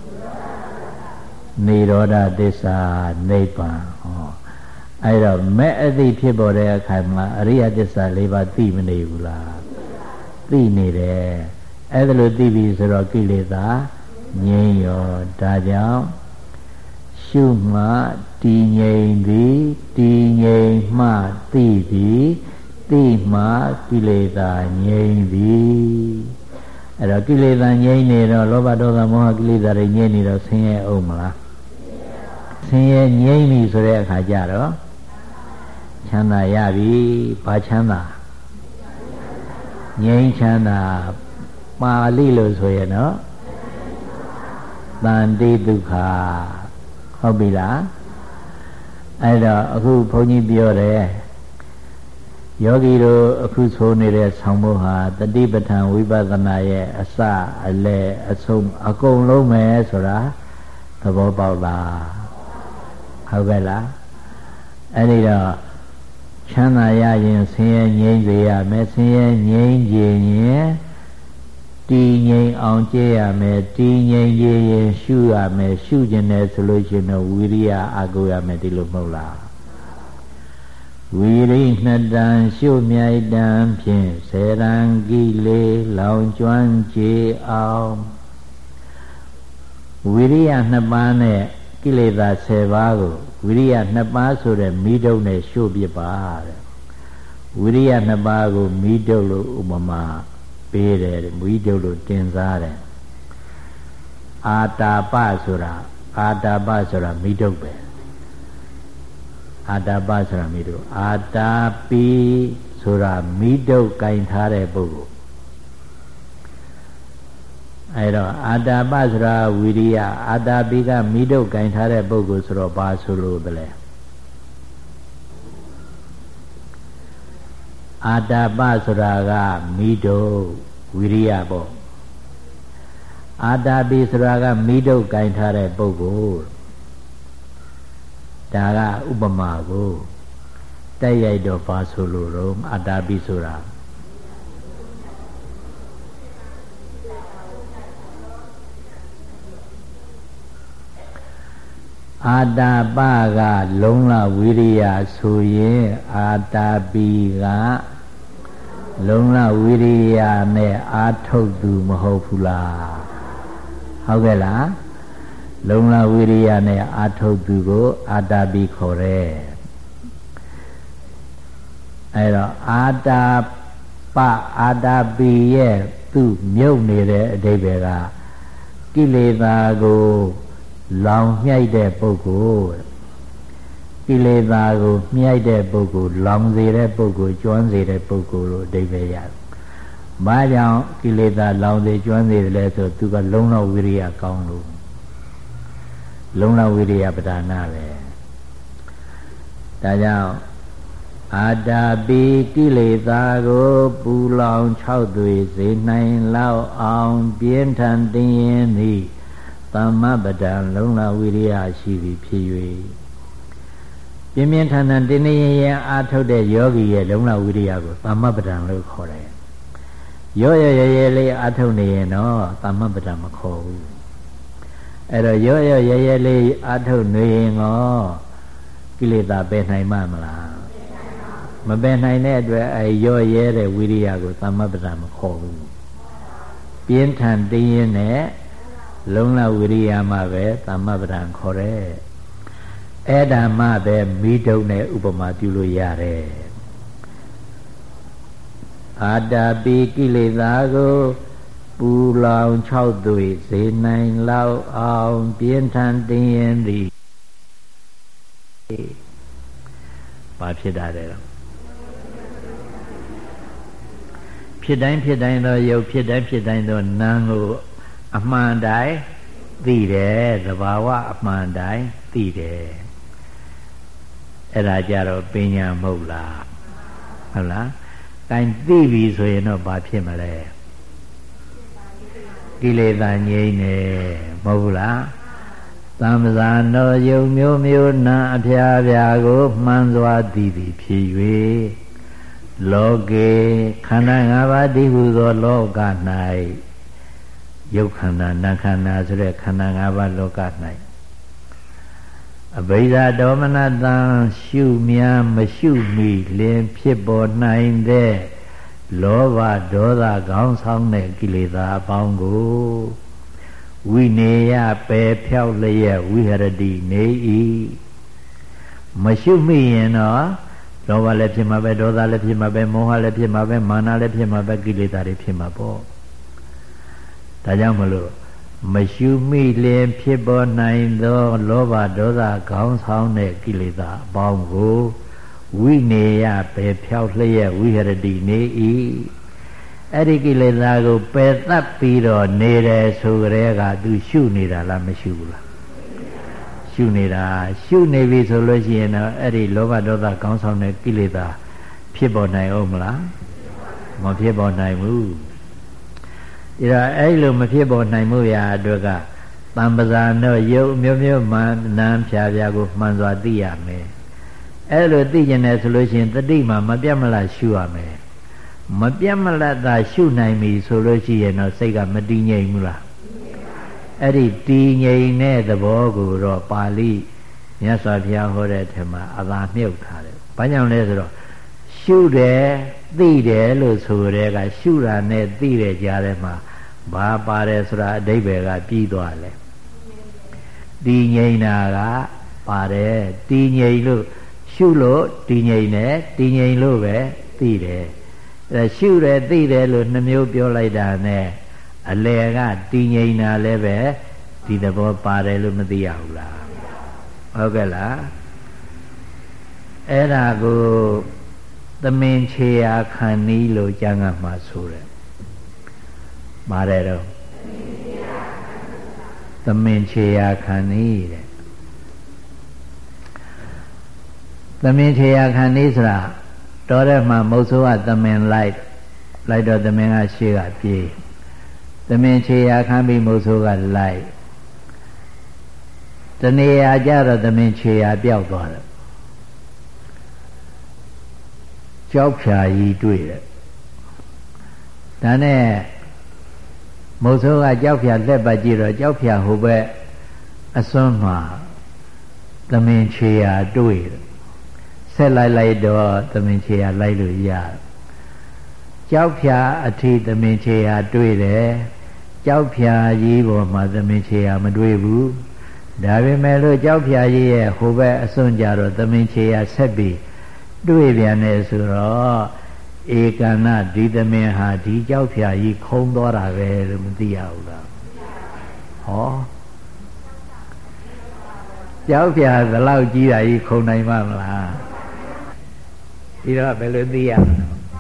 နိရောဓသစ္စာနိဗ္ဗာန်ဟောအဲ့တော့မဲ့အသိဖြစ်ပေါ်တဲ့အခါမှာအရိယသစ္စာ၄ပါးသိမနေဘူးလားသိနေတယ်အဲ့ဒါလို့သိပြီဆိုတော့ကိလေသာငြိမ်းရောဒါကြောင့်ရှုမှတည်ငြိမ်သည်တည်ငြိမ်မှသိသည်သိမှကိလေသာငြိမ်းသည်အဲ့တော့ကိလေသာငြိမ်းနေတော့လောဘဒေါသမောဟကိလေသာတွေငြိမ်းနေတော့ဆင်းရဲအောင်မလားဆင်းရဲငြိမ်းပြီဆိုတဲ့အခါကျတော့ချမ်းသာရပြီဘာချမ်းသာငြိမ်းချမ်းသာပါဠိလို့ဆိုရင်တော့တန်တိဒုက္ခဟုတ်ပြီလားအဲ့တော့အခုဘုန်းကြီးပြောတယ်ယောဂီတို့အခုဆိုနေတဲ့ဆောင်းဖို့ဟာတတိပဋ္ဌာန်ဝိပဿနာရဲ့အစအလယ်အဆုံးအကုန်လုံးပဲဆိုတာသဘောပေါက်လားဟုတ်ကဲ့လားအဲ့ဒီတော့ချမ်းသာရရင်ဆင်းရဲငြိမ်းစေရမယ်ဆင်းရဲငြိမ်းရင်တည်ငြိမ်အောင်ကြည့်ရမယ်တည်ငြိမ်ရင်ရှုရမယ်ရှုခြင်းနဲ့ဆိုလို့ရှိရင်တော့ဝိရိယအကူရမယ်ဒီလိုမဟုတ်လားဝီရိနှစ်တန်ရှုမြိုက်တန်ဖြင့်စေရန်ကိလေလောင်ကျွမ်းကြည်အောင်ဝီရိယနှစ်ပါးနဲ့ကိလေသာ10ပါးကိုဝီရိယနှစ်ပါးဆိုတဲ့မိတုပ်နဲ့ရှုပြပါတဲ့ဝီရိယနှစ်ပါးကိုမိတုပ်လို့ဥပမာပေးတယ်မိတုပ်လို့တင်စားတယ်အာတာပဆိုတာမိတုပ်ပဲအာတာပဆိုတာမိတုပ်အာတာပိဆိုတာမိတုပ်ကင်ထားတဲ့ပုဂ္ဂိုလ်အဲ့တော့အာတာပဆိုတာဝိရိယအာတာပိကမိတုပ်ကင်ထားတဲ့ပုဂ္ဂိုလ်ဆိုတော့ဘာဆိုလို့တလဲအာတာပဆိုတာကမိတုပ်ဝိရိယပေါ့အာတာပိဆိုတာကမိတုပ်ကင်ထားတဲ့ပုဂ္ဂိုလ်ဒါကဥပမာကိုတက်ရိုက်တော့ဘာဆိုလို့တော့အာတာပိဆိုတာအာတာပကလုံးလဝိရိယဆိုရင်အာတာပိကလုံးလဝိရိယနဲ့အာထုတ်သူမဟုတ်ဘူးလားဟုတ်ကဲ့လားလုံးလဝိရိယနဲ့အာထုတ်သူကိုအာတာပိခေါ်တယ်အဲ့တော့အာတာပအာတာပိရဲ့သူ့မြုပ်နေတဲ့အဓိပ္ပာယ်ကကိလေသာကိုလောင်မြိုက်တဲ့ပုဂ္ဂိုလ်ကိလေသာကိုမြိုက်တဲ့ပုဂ္ဂိုလ်လောင်စေတဲ့ပုဂ္ဂိုလ်ကျွမ်းစေတဲ့ပုဂ္ဂိုလ်လို့အဓိပ္ပာယ်ရတယ်။ဘာကြောင့်ကိလေသာလောင်စေကျွမ်းစေတယ်လဲဆိုသူကလုံးလဝိရိယကောင်းလို့လုံးလဝိရိယပဒါနပဲ။ဒါကြောင့်အာတာပိကိလေသာကိုပူလောင်၆သွေစေနိုင်လောက်အောင်ပြင်းထန်တင်းရင်သည်သမ္မပဒံလုံးလဝိရိယရှိသည်ဖြစ်၍ပြင်းပြင်းထန်ထန်တင်းနေရင်အာထုတ်တဲ့ယောဂီရဲ့လုံးလဝိရိယကိုသမ္မပဒံလို့ခေါ်တယ်။ရောရရလေးအာထုတ်နေရင်တော့သမ္မပဒံမခေါ်ဘူးအဲ့တော့ရောရောရဲရဲလေးအထုတ်နေရင်ရောကိလေသာပယ်နိုင်မှာမလားမပယ်နိုင်တဲ့အတွက်အဲရောရဲတဲ့ဝိရိယကိုသမ္မပ္ပဒမခေါ်ဘူးပြင်းထန်တင်းရင်နဲ့လုံးလဝိရိယမှပဲသမ္မပ္ပဒခေါ်တယ်အဲ့ဒါမှပဲမိတုံနဲ့ဥပမာပြုလို့ရတယ်အာတာပိကိလေသာကိုပူလောင်6သွေးစေနိုင်လောက်အောင်ပြင်းထန်တင်းရင်သည်ဘာဖြစ်တာလဲဖြစ်တိုင်းဖြစ်တိုင်းသောယုတ်ဖြစ်တိုင်းဖြစ်တိုင်းသောနာမ်ကိုအမှန်တိုင်းသိတယ်သဘာဝအမှန်တိုင်းသိတယ်အဲ့ဒါကြတော့ပညာမဟုတ်လားဟုတ်လားအဲသိပြီဆိုရင်တော့ဘာဖြစ်မလဲကိလေသာငြိမ်းနေမဟုတ်ဘူးလားသံဃာတော်ယုံမျိုးမျိုးနာအဖျားဖျားကိုမှန်စွာသိသည်ဖြစ်၍လောကေခန္ဓာ၅ပါးတည်ဟူသောလောက၌ယုတ်ခန္ဓာနာခန္ဓာဆိုတဲ့ခန္ဓာ၅ပါးလောက၌အဘိဓါဒေါမနတံရှုများမရှုမိလင်ဖြစ်ပေါ်နိုင်တဲ့လောဘဒေါသခေါင်းဆောင်တဲ့ကိလေသာအပေါင်းကိုဝိနေယပယ်ဖြောက်လျက်ဝိဟရတိနေ၏မရှုမိရင်တော့လောဘလည်းဖြစ်မှာပဲဒေါသလည်းဖြစ်မှာပဲမောဟလည်းဖြစ်မှာပဲမာနလည်းဖြစ်မှာပဲကိလေသာတွေဖြစ်မှာပေါ့ဒါကြောင့်မလို့မရှုမိလင်ဖြစ်ပေါ်နိုင်သောလောဘဒေါသခေါင်းဆောင်တဲ့ကိလေသာအပေါင်းကိုဝိနေယပယ်ဖြောက်လျက်ဝိဟရတိနေ၏အဲ့ဒီကိလေသာကိုပယ်တတ်ပြီးတော့နေတယ်ဆိုကြတဲ့ကသူရှုနေတာလားမရှုဘူးလားရှုနေတာရှုနေပြီဆိုလို့ရှိရင်တော့အဲ့ဒီလောဘဒေါသခေါင်းဆောင်တဲ့ကိလေသာဖြစ်ပေါ်နိုင်အောင်မလားမဖြစ်ပေါ်နိုင်ဘူးဒါအဲ့လိုမဖြစ်ပေါ်နိုင်မှုရာအတွက်ကတံပဇာနောယုတ်မျိုးမျိုးမှနာမ်ဖြာဖြာကိုမှန်စွာသိရမယ်အဲ့လိုသိကျင်တယ်ဆိုလို့ရှိရင်တတိမှမပြတ်မလတ်ရှုရမယ်မပြတ်မလတ်သာရှုနိုင်ပြီဆိုလို့ရှိရင်တော့စိတ်ကမတည်ငြိမ်ဘူးလားအဲ့ဒီတည်ငြိမ်တဲ့သဘောကိုတော့ပါဠိမြတ်စွာဘုရားဟောတဲ့ထက်မှာအသာမြုပ်ထားတယ်။ဘာကြောင့်လဲဆိုတော့ရှုတယ်သိတယ်လို့ဆိုတဲ့ကရှုတာနဲ့သိတဲ့ကြားထဲမှာဘာပါတယ်ဆိုတာအဓိပ္ပာယ်ကပြီးသွားတယ်။တည်ငြိမ်တာကပါတယ်တည်ငြိမ်လို့ရှုလို့တည်ငြိမ်တယ်တည်ငြိမ်လို့ပဲသိတယ်။အဲရှုတယ်သိတယ်လို့နှမျိုးပြောလိုက်တာနဲ့အလယ်ကတည်ငြိမ်တာလည်းပဲဒီသဘောပါတယ်လို့မသိရဘူးလားဟုတ်ကဲ့လားအဲ့ဒါကိုသမင်ခြေရာခံနီးလို့ကျမ်းဂန်မှာဆိုတယ်ပါတယ်တော့သမင်ခြေရာခံနီးတဲ့သမင်ခြေရာခံနီးဆိုတာတော်တဲ့မှာမုတ်ဆိုးကသမင်လိုက်တော့သမင်ကရှေ့ကပြေးသမင်ခြေရာခံပြီးမုတ်ဆိုးကလိုက်တနေရာကြတော့သမင်ခြေရာပျောက်သွားတယ်ကြောက်ဖြာကြီးတွေ့တယ်ဒါနဲ့မုတ်ဆိုးကကြောက်ဖြာလက်ပတ်ကြည့်တော့ကြောက်ဖြာဟိုဘက်အစွန်းမှာသမင်ခြေရာတွေ့တယ်ဆက်လိုက်တော့သမင်ခြေရာလိုက်လို့ရတယ်ကြောက်ဖြာအထိသမင်ခြေရာတွေ့တယ်ကြောက်ဖြာကြီးပေါ်မှာသမင်ခြေရာမတွေ့ဘူးဒါပေမဲ့လို့ကြောက်ဖြာကြီးရဲ့ဟိုဘက်အစွန်းကြတော့သမင်ခြေရာဆက်ပြီးတွေ့ပြန်တယ်ဆိုတော့ဧကဏဒီသမင်ဟာဒီကြောက်ဖြာကြီးခုံသွားတာပဲလို့မသိရဘူးလားဟောကြောက်ဖြာဘယ်လောက်ကြီးတာကြီးခုံနိုင်မှာမလားဒီတော့ဘယ်လိုသိရမ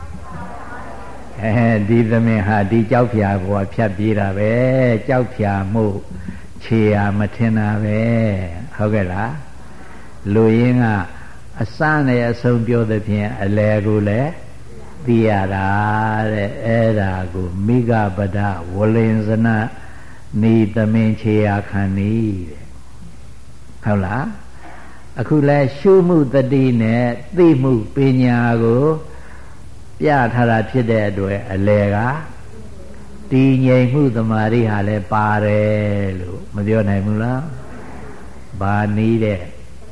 လဲဒီသမင်ဟာဒီကြောက်ဖြာကိုဖြတ်ပြေးတာပဲကြောက်ဖြာမှုခြေရာမထင်တာပဲဟုတ်ကဲ့လားလူရင်းကအစနဲ့အဆုံးပြောသဖြင့်အလယ်ကိုလည်းသိရတာတဲ့အဲ့ဒါကိုမိဂပဒဝလင်္စနနိသမင်ခြေရာခံနီးတဲ့ဟုတ်လားအခုလဲရှုမှုတတိနဲ့သိမှုပညာကိုပြထားတာဖြစ်တဲ့အတွက်အလယ်ကတည်ငြိမ်မှုသမာဓိဟာလည်းပါတယ်လို့မပြောနိုင်ဘူးလားဘာနည်းတဲ့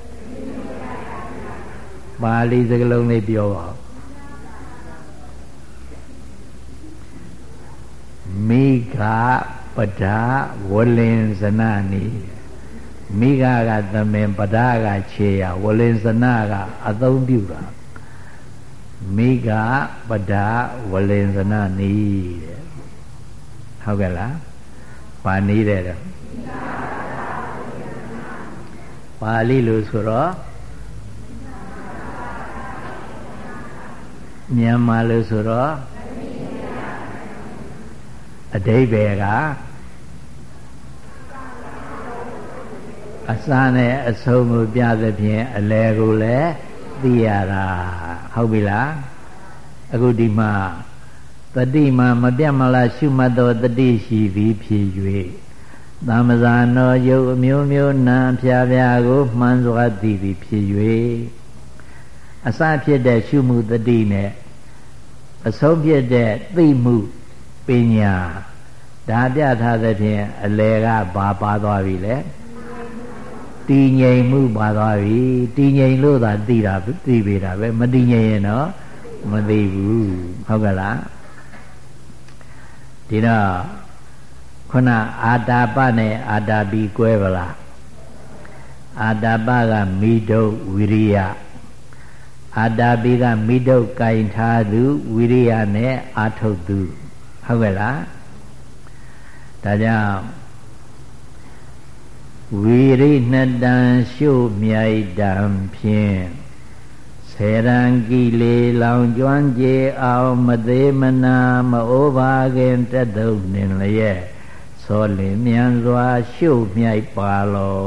ပါဠိစကားလုံးလေးပြောပါမိဂပဒဝလင်္စနနိမိဂကသမင်ပဒကခြေရဝလင်္စနကအသုံးပြုတာမိဂပဒဝလင်္စနနိတဲ့ဟုတ်ကဲ့လားပါနည်းတဲ့ပါဠိလို့ဆိုတော့မြန်မာလို့ဆိုတော့အဓိပ္ပာယ်ကအစနဲ့အဆုံးကိုပြသဖြင့်အလယ်ကိုလည်းသိရတာဟုတ်ပြီလားအခုဒီမှာတတိမှာမပြတ်မလားရှုမှတ်သောတတိရှိသည်ဖြစ်၍သမ္ပဇာနောယုတ်အမျိုးမျိုးနာဖြာဖြာကိုမှန်စွာသိသည်ဖြစ်၍အစဖြစ်တဲ့ရှုမှုတတိနဲ့အဆုံးဖြစ်တဲ့သိမှုပညာဒါပြထားသဖြင့်အလယ်ကဘာပါသွားပြီလဲတည်ငြိမ်မှုပါသွားပြီတည်ငြိမ်လို့သာသိတာသိပေတာပဲမတည်ငြိမ်ရင်တော့မသိဘူးဟုတ်ကဲ့လားဒီတော့ခုနအာတာပနဲ့အာတာပီကွဲပါလားအာတာပကမိဒုဝိရိယအာတာပီကမိဒုကင်ထားသူဝိရိယနဲ့အာထုတ်သူဟုတ်ကဲ့လားဒါကြောင့်ဝီရိနှစ်တန်ရှုမြိုက်တံဖြင့်ဆေရန်ကီလေလောင်ကျွမ်းကြေအောင်မသေးမနာမအိုးပါခင်တက်တုံနေလျက်သောလင်မြန်စွာရှုမြိုက်ပါလော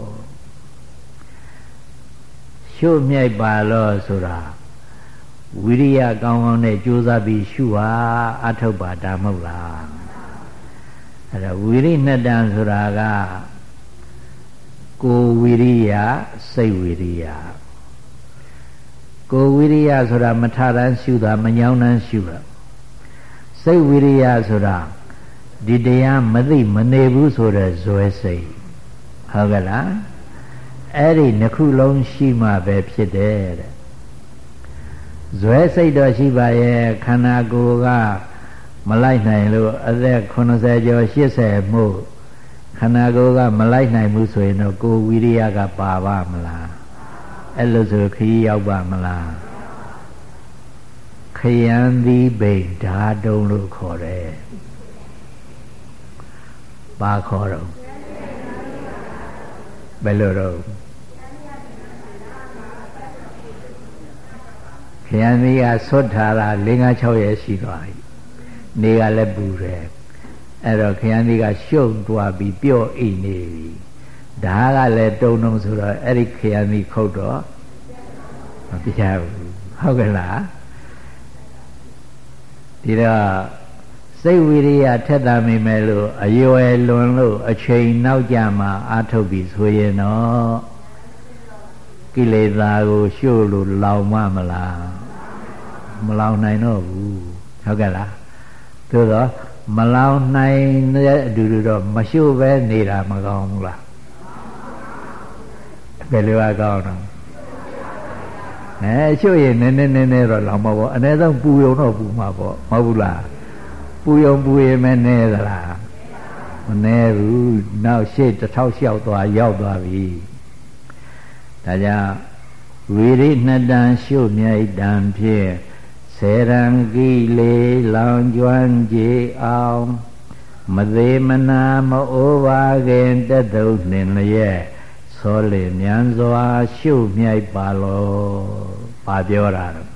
ရှုမြိုက်ပါလောဆိုတာဝိရိယကောင်းကောင်းနဲ့ကြိုးစားပြီးရှုဟာအထုတ်ပါတာမဟုတ်လားအဲ့ဒါဝိရိနှစ်တန်ဆိုတာကကိုဝိရိယစိတ်ဝိရိယကိုဝိရိယဆိုတာမထတန်းရှုတာမညောင်းတန်းရှုတာစိတ်ဝိရိယဆိုတာဒီတရားမသိမနေဘူးဆိုတဲ့ဇွဲစိတ်ဟုတ်ကဲ့လားအဲ့ဒီနှစ်ခုလုံးရှိမှပဲဖြစ်တယ်တဲ့ဇွဲစိတ်တော့ရှိပါရဲ့ခန္ဓာကိုယ်ကမလိုက်နိုင်လို့အသက်80ကျော်80မှုခန္ဓာကိုယ်ကမလိုက်နိုင်ဘူးဆိုရင်တော့ကိုယ်ဝိရိယကပါပါမလားအဲ့လိုဆိုခရီးရောက်ပါမလားခယံသည်ဘိဓာတုံလို့ခေါ်တယ်ဘာခေါ်တော့ဘယ်လိုတော့ခယံသည်ကဆွတ်ထားတာ5-6ရက်ရှိသွားပြီနေကလည်းပူတယ်အဲ့တော့ခယံသည်ကရှုပ်သွားပြီးပြော့အိနေပြီဒါကလည်းတုံတုံဆိုတော့အဲ့ဒီခယံသည်ခုတ်တော့မပြတ်ဘူးဟုတ်ကဲ့လားဒီတော့စိတ်ဝိရိယထက်တာမိမယ်လို့အရွယ်လွန်လို့အချိန်နောက်ကြမှာအာထုတ်ပြီးဆိုရင်တော့ကိလေသာကိုရှို့လို့လောင်မလားမလောင်နိုင်တော့ဘူးဟုတ်ကဲ့လားသို့တော့မလောင်နိုင်တဲ့အတူတူတော့မရှို့ပဲနေတာမကောင်းဘူးလားဘယ်လိုကောင်းတော့ရှို့ရင်နည်းနည်းတော့လောင်မှာပေါ့အနည်းဆုံးပူယုံတော့ပူမှာပေါ့မဟုတ်ဘူးလားပူယုံပူရင်မဲနေသလားမနေဘူးနောက်ရှေ့တစ်ထောက်လျှောက်သွားရောက်သွားပြီဒါကြောင့်ဝိရိနှစ်တန်ရှုမြိုက်တံဖြင့်ဆေရံကီလေလောင်ကျွမ်းကြေအောင်မသေးမနာမအိုးပါခင်တက်တုံနှင်လျက်သောလေမြန်စွာရှုမြိုက်ပါလောဘာပြောတာတော့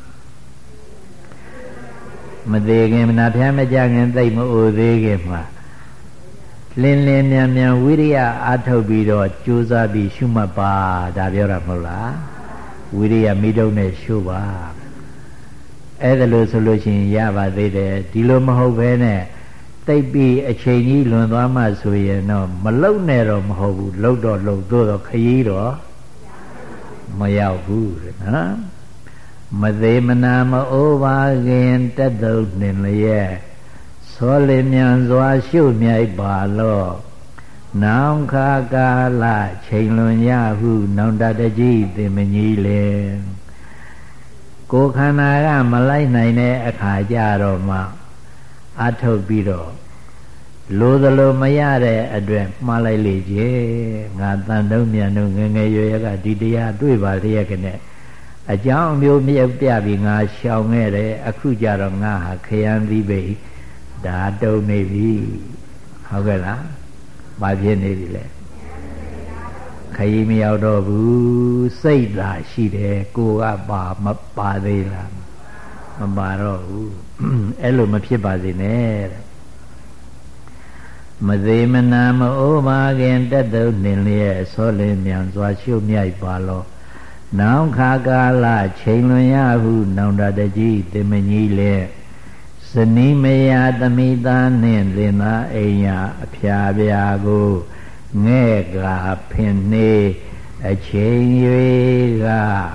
မသေးခင်မနာဖျားမကြခင်သိမအိုသေးခင်မှာလင်းလင်းမြန်မြန်ဝိရိယအားထုတ်ပြီးတော့ကြိုးစားပြီးရှုမှတ်ပါဒါပြောတာမဟုတ်လားဝိရိယမိတုံနဲ့ရှုပါအဲ့ဒါလို့ဆိုလို့ရှိရင်ရပါသေးတယ်ဒီလိုမဟုတ်ဘဲနဲ့တိတ်ပြီးအချိန်ကြီးလွန်သွားမှဆိုရင်တော့မလုံနဲ့တော့မဟုတ်ဘူးလုံတော့လုံတော့ခရီးတော့မရောက်ဘူးတဲ့နော်မသေးမနာမအိုးပါခင်တက်တုံနှင်လျက်သောလင်မြန်စွာရှုမြိုက်ပါလော့နောင်ခါကာလချိန်လွန်ရဟုနောင်တတကြီးသင်မကြီးလေကိုယ်ခန္ဓာကမလိုက်နိုင်တဲ့အခါကြတော့မှအထုတ်ပြီးတော့လိုသလိုမရတဲ့အတွက်မှားလိုက်လေကြီးငါတန်တုံးမြန်တုံးငငယ်ရွယ်ကဒီတရားတွေ့ပါလျက်ကနဲ့အကြောင်းမျိုးမြုပ်ပြပြီးငါရှောင်ခဲ့တယ်အခုကြတော့ငါဟာခရမ်းသီးပိဒါတုံနေပြီဟုတ်ကဲ့လားဘာဖြစ်နေပြီလဲခရီးမရောက်တော့ဘူးစိတ်သာရှိတယ်ကိုကပါမပါသေးလားမပါတော့ဘူးအဲ့လိုမဖြစ်ပါစေနဲ့တဲ့မသေးမနာမအိုးပါခင်တက်တုံနှင်လျက်ဆောလင်းမြန်စွာရှုမြိုက်ပါလောနောင်ခါကာလချိန်လွန်ရဟုနောင်တတကြီးတင်မကြီးလေဇနီးမယာသမိသားနှင့်လင်သားအိမ်ယာအဖျားပြာကိုငဲ့ကဖင်နေအချိန်၍က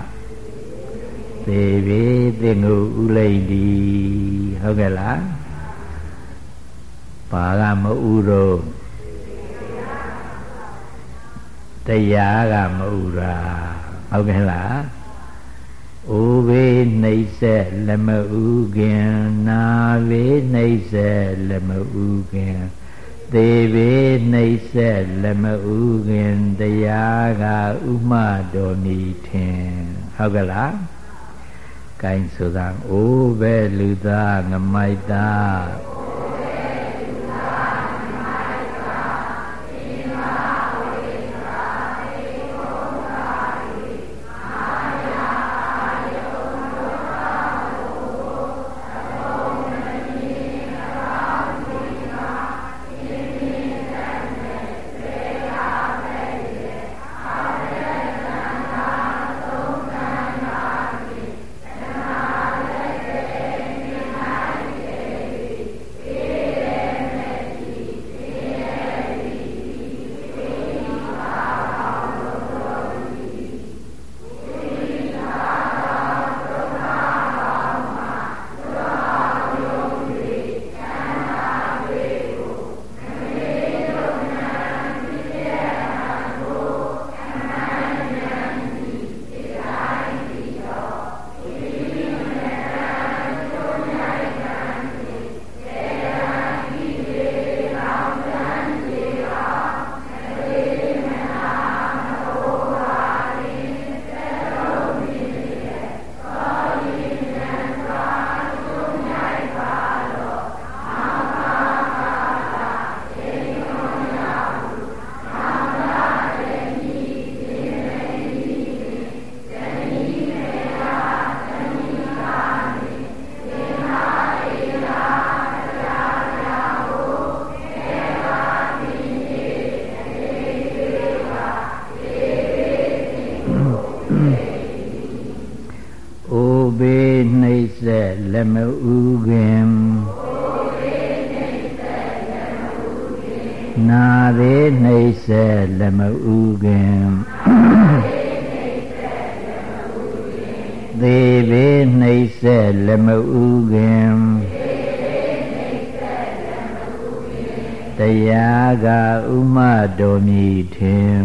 သေပြီတင်ကိုဥလိမ့်ဒီဟုတ်ကဲ့လားဘာကမဥတော့တရားကမဥတာဟုတ်ကဲ့လားဥဘေးနှိမ့်ဆက်လက်မဥခင်နာဘေးနှိမ့်ဆက်လက်မဥခင်သေဘေးနှိမ့်ဆက်လက်မဥခင်တရားကဥမတော်မီထင်ဟုတ်ကဲ့လားကိုင်းဆိုတာအိုးပဲလူသားငမိုက်သားလက်မဥခင်နာသေးနှိမ့်ဆက်လက်မဥခင်သေဘေးနှိမ့်ဆက်လက်မဥခင်တရားကဥမတော်မီထင်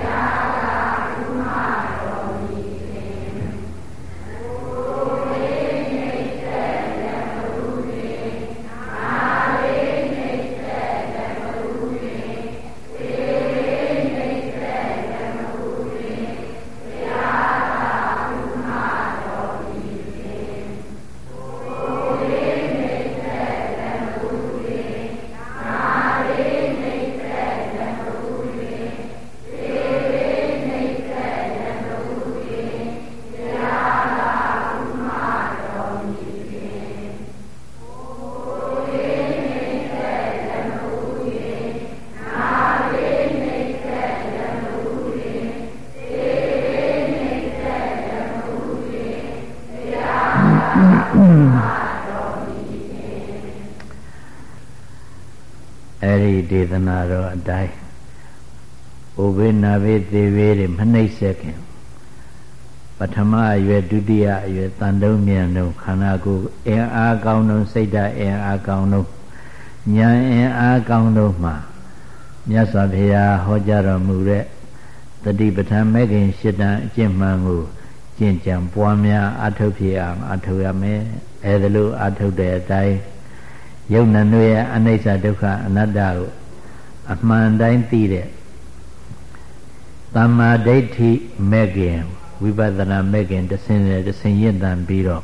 အဲ့ဒီဒေသနာတော်အတိုင်းဥပေနာဘေသေဘေတွေမနှိမ့်ဆက်ခင်ပထမအရွယ်ဒုတိယအရွယ်တန်တုံးမြန်တုံးခန္ဓာကိုယ်အင်အားကောင်းတုံးစိတ်ဓာတ်အင်အားကောင်းတုံးဉာဏ်အင်အားကောင်းတို့မှာမြတ်စွာဘုရားဟောကြားတော်မူတဲ့တတိပဋ္ဌာန်မဲ့ခင်၈တန်အကျင့်မှန်ကိုကျင့်ကြံပွားများအထုတ်ဖြစ်အောင်အထုတ်ရမယ်အဲဒါလို့အထုတ်တဲ့အတိုင်းယုတ်နံတို့ရဲ့အနိစ္စဒုက္ခအနတ္တကိုအမှန်တိုင်းသိတဲ့သမ္မာဒိဋ္ဌိမဲ့ခင်ဝိပဿနာမဲ့ခင်တစ်ဆင့်နဲ့တစ်ဆင့်ရင့်တန်ပြီးတော့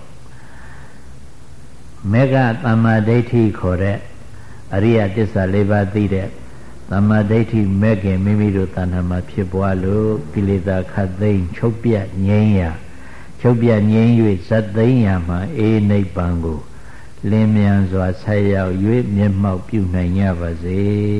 မေဃသမ္မာဒိဋ္ဌိခေါ်တဲ့အရိယတစ္ဆာ၄ပါးသိတဲ့သမ္မာဒိဋ္ဌိမဲ့ခင်မိမိတို့တဏ္ဍာမှာဖြစ်ပွားလို့ကိလေသာခတ်သိမ်းချုပ်ပြတ်ငြိမ်းရာချုပ်ပြတ်ငြိမ်း၍ဇတ်သိမ်းရာမှာအေးနိဗ္ဗာန်ကိုလင်းမြန်စွာဆက်ရောက်၍မျက်မှောက်ပြုနိုင်ကြပါစေ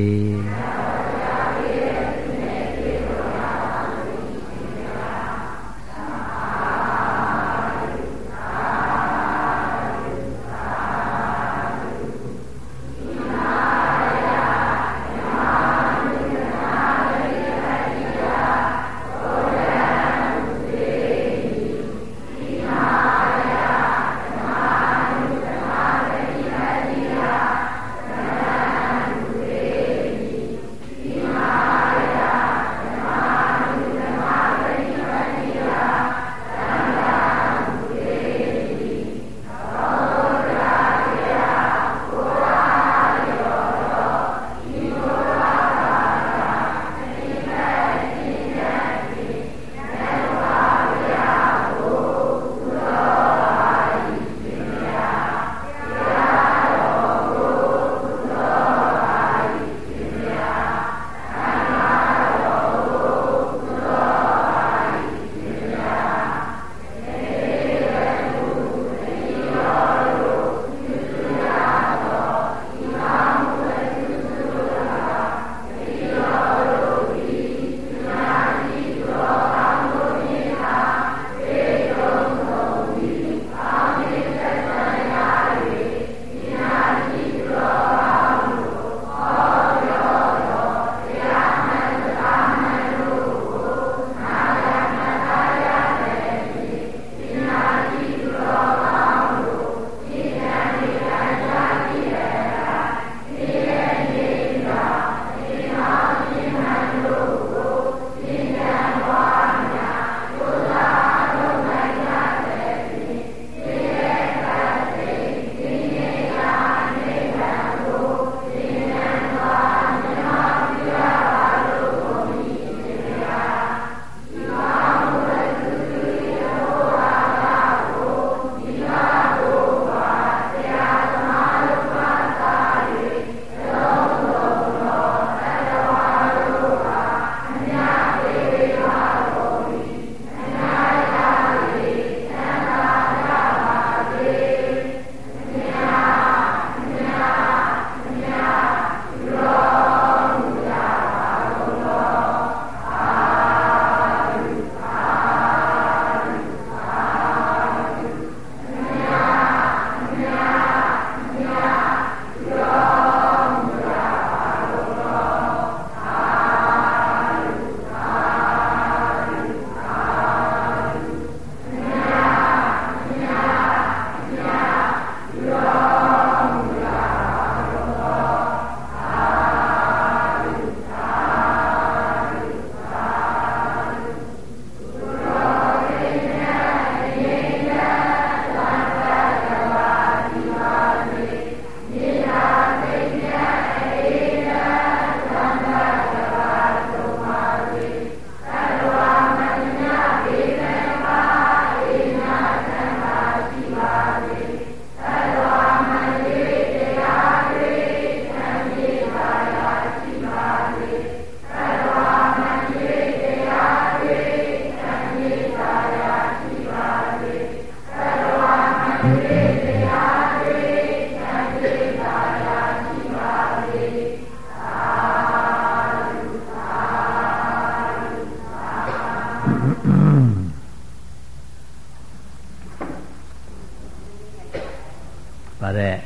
ပါတဲ့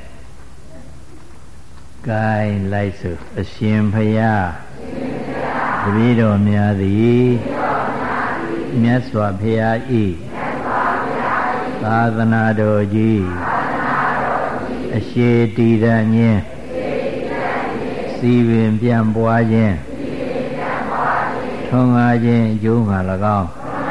ဂိုင်းလိုက်ဆိုအရှင်ဘုရားတပည့်တော်များသည်မြတ်စွာဘုရားဤသာသနာတော်ကြီးအရှိတည်ရခြင်းစီပင်ပြန်ပွားခြင်းထွန်းကားခြင်းအကျိုးငါ၎င်း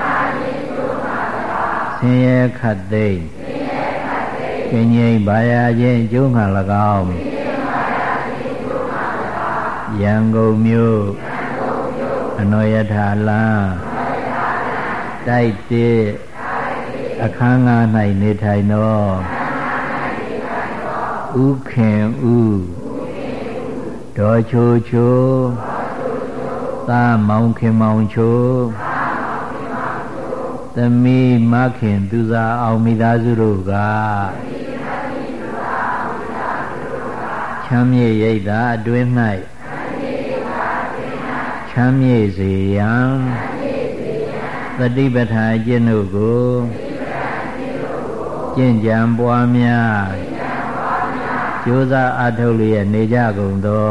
ဆင်းရဲခတ်သိမ်းကင်းငြိမ်ပါရခြင်းအကျိုးငါ၎င်းရန်ကုန်မြို့အနောယထာလမ်းတိုက်တိအခန်းငါ၌နေထိုင်သောဥခင်ဥဒေါ်ချိုချိုသာမောင်ခင်မောင်ချိုသမီးမခင်သူစားအောင်မိသားစုတို့ကချမ်းမြေ့ရိပ်သာအတွင်း၌ချမ်းမြေ့စေရန်သတိပဋ္ဌာန်ကျင့်တို့ကိုကျင့်ကြံပွားများကြိုးစားအားထုတ်လျက်နေကြကုန်သော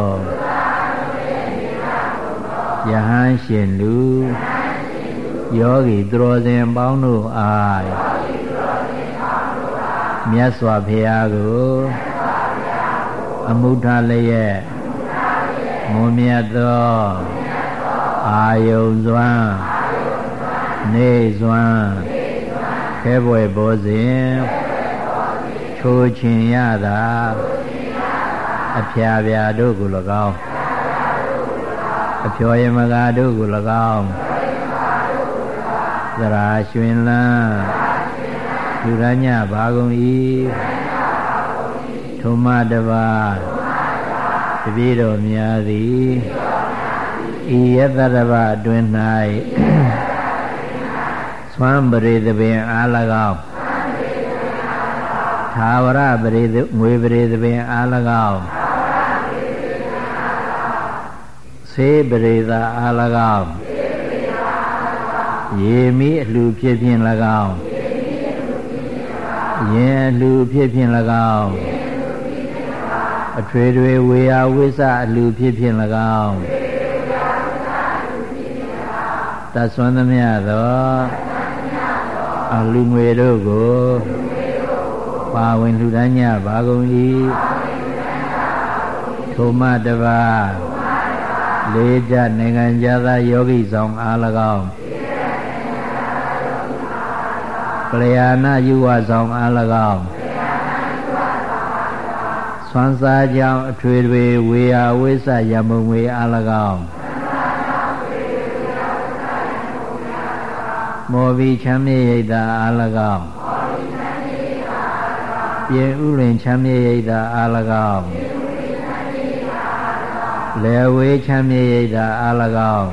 ယဟန်ရှင်လူယောဂီသူတော်စင်ပေါင်းတို့အားမြတ်စွာဘုရားကိုအမှုထားလျက်မွန်မြတ်သောအာယုံစွမ်းနေစွမ်းခဲဘွယ်ဘောစဉ်ချိုးချင်ရတာအဖျာဖျာတို့ကို၎င်းအဖျော်ယမကာတို့ကို၎င်းသရာရွှင်လန်းလူရညဘာကုန်၏ထုံမတပါတပည့်တော်များသည်ဤယတတပအတွင်း၌သွမ်းပရိသပင်အား၎င်းသာဝရပရိသငွေပရိသပင်အား၎င်းဆေးပရိသာအား၎င်းရေမိအလှဖြစ်ဖြင့်၎င်းရင်အလှဖြစ်ဖြင့်၎င်းအထွေထွေဝေယဝိစ္စအလှဖြစ်ဖြင့်၎င်းတဆွမ်းသမျှသောအလှငွေတို့ကိုပါဝင်လှူဒန်းကြပါကုန်၏ထိုမှတပါလေးကြနိုင်ငံခြားသားယောဂီဆောင်အား၎င်းကလျာဏယူဝဆောင်အား၎င်းဆွမ်းစားကြောင်းအထွေထွေဝေယဝိစ္စယမုံဝေအား၎င်းမောဘီချမ်းမြေရိတ်တာအား၎င်းပြင်ဥလင်ချမ်းမြေရိတ်တာအား၎င်းလေဝေချမ်းမြေရိတ်တာအား၎င်း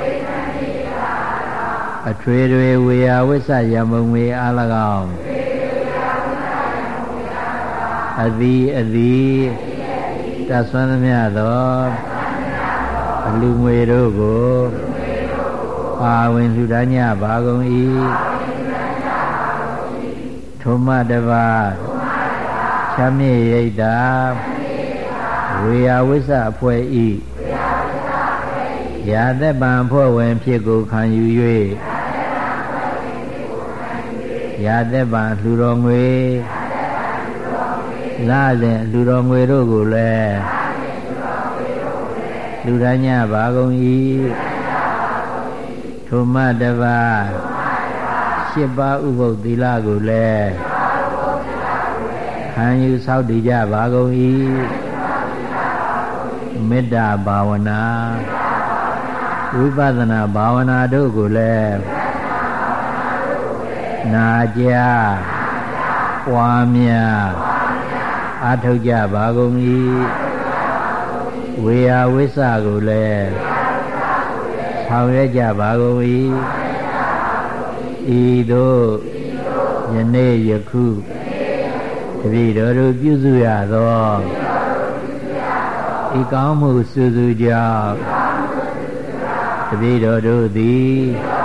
အထွေထွေဝေယဝိစ္စယမုံဝေအား၎င်းအသည်တဆွမ်းသမျှသောအလူငွေတို့ကိုပါဝင်လှူဒန်းကြပါကုန်၏ထိုမှတပါချမ်းမြေရိတ်တာဝေယဝိစ္စအဖွဲ့ဤရာသက်ပံဖွဲ့ဝင်ဖြစ်ကိုခံယူ၍ရာသက်ပံလှူတော်ငွေလာစဉ်လှူတော်ငွေတို့ကိုလည်းလှူဒန်းကြပါကုန်၏ထိုမှတပါ8ပါးဥပုသ်သီလကိုလည်းခံယူဆောက်တည်ကြပါကုန်၏မေတ္တာဘာဝနာဝိပဿနာဘာဝနာတို့ကိုလည်းနာကြားပွားများအားထုတ်ကြပါကုန်၏ဝေယဝိစ္စကိုလည်းဆောင်ရွက်ကြပါကုန်၏ဤသို့ယနေ့ယခုတပည့်တော်တို့ပြုစုရသောဤကောင်းမှုစုစုကြောင့်တပည့်တော်တို့သည်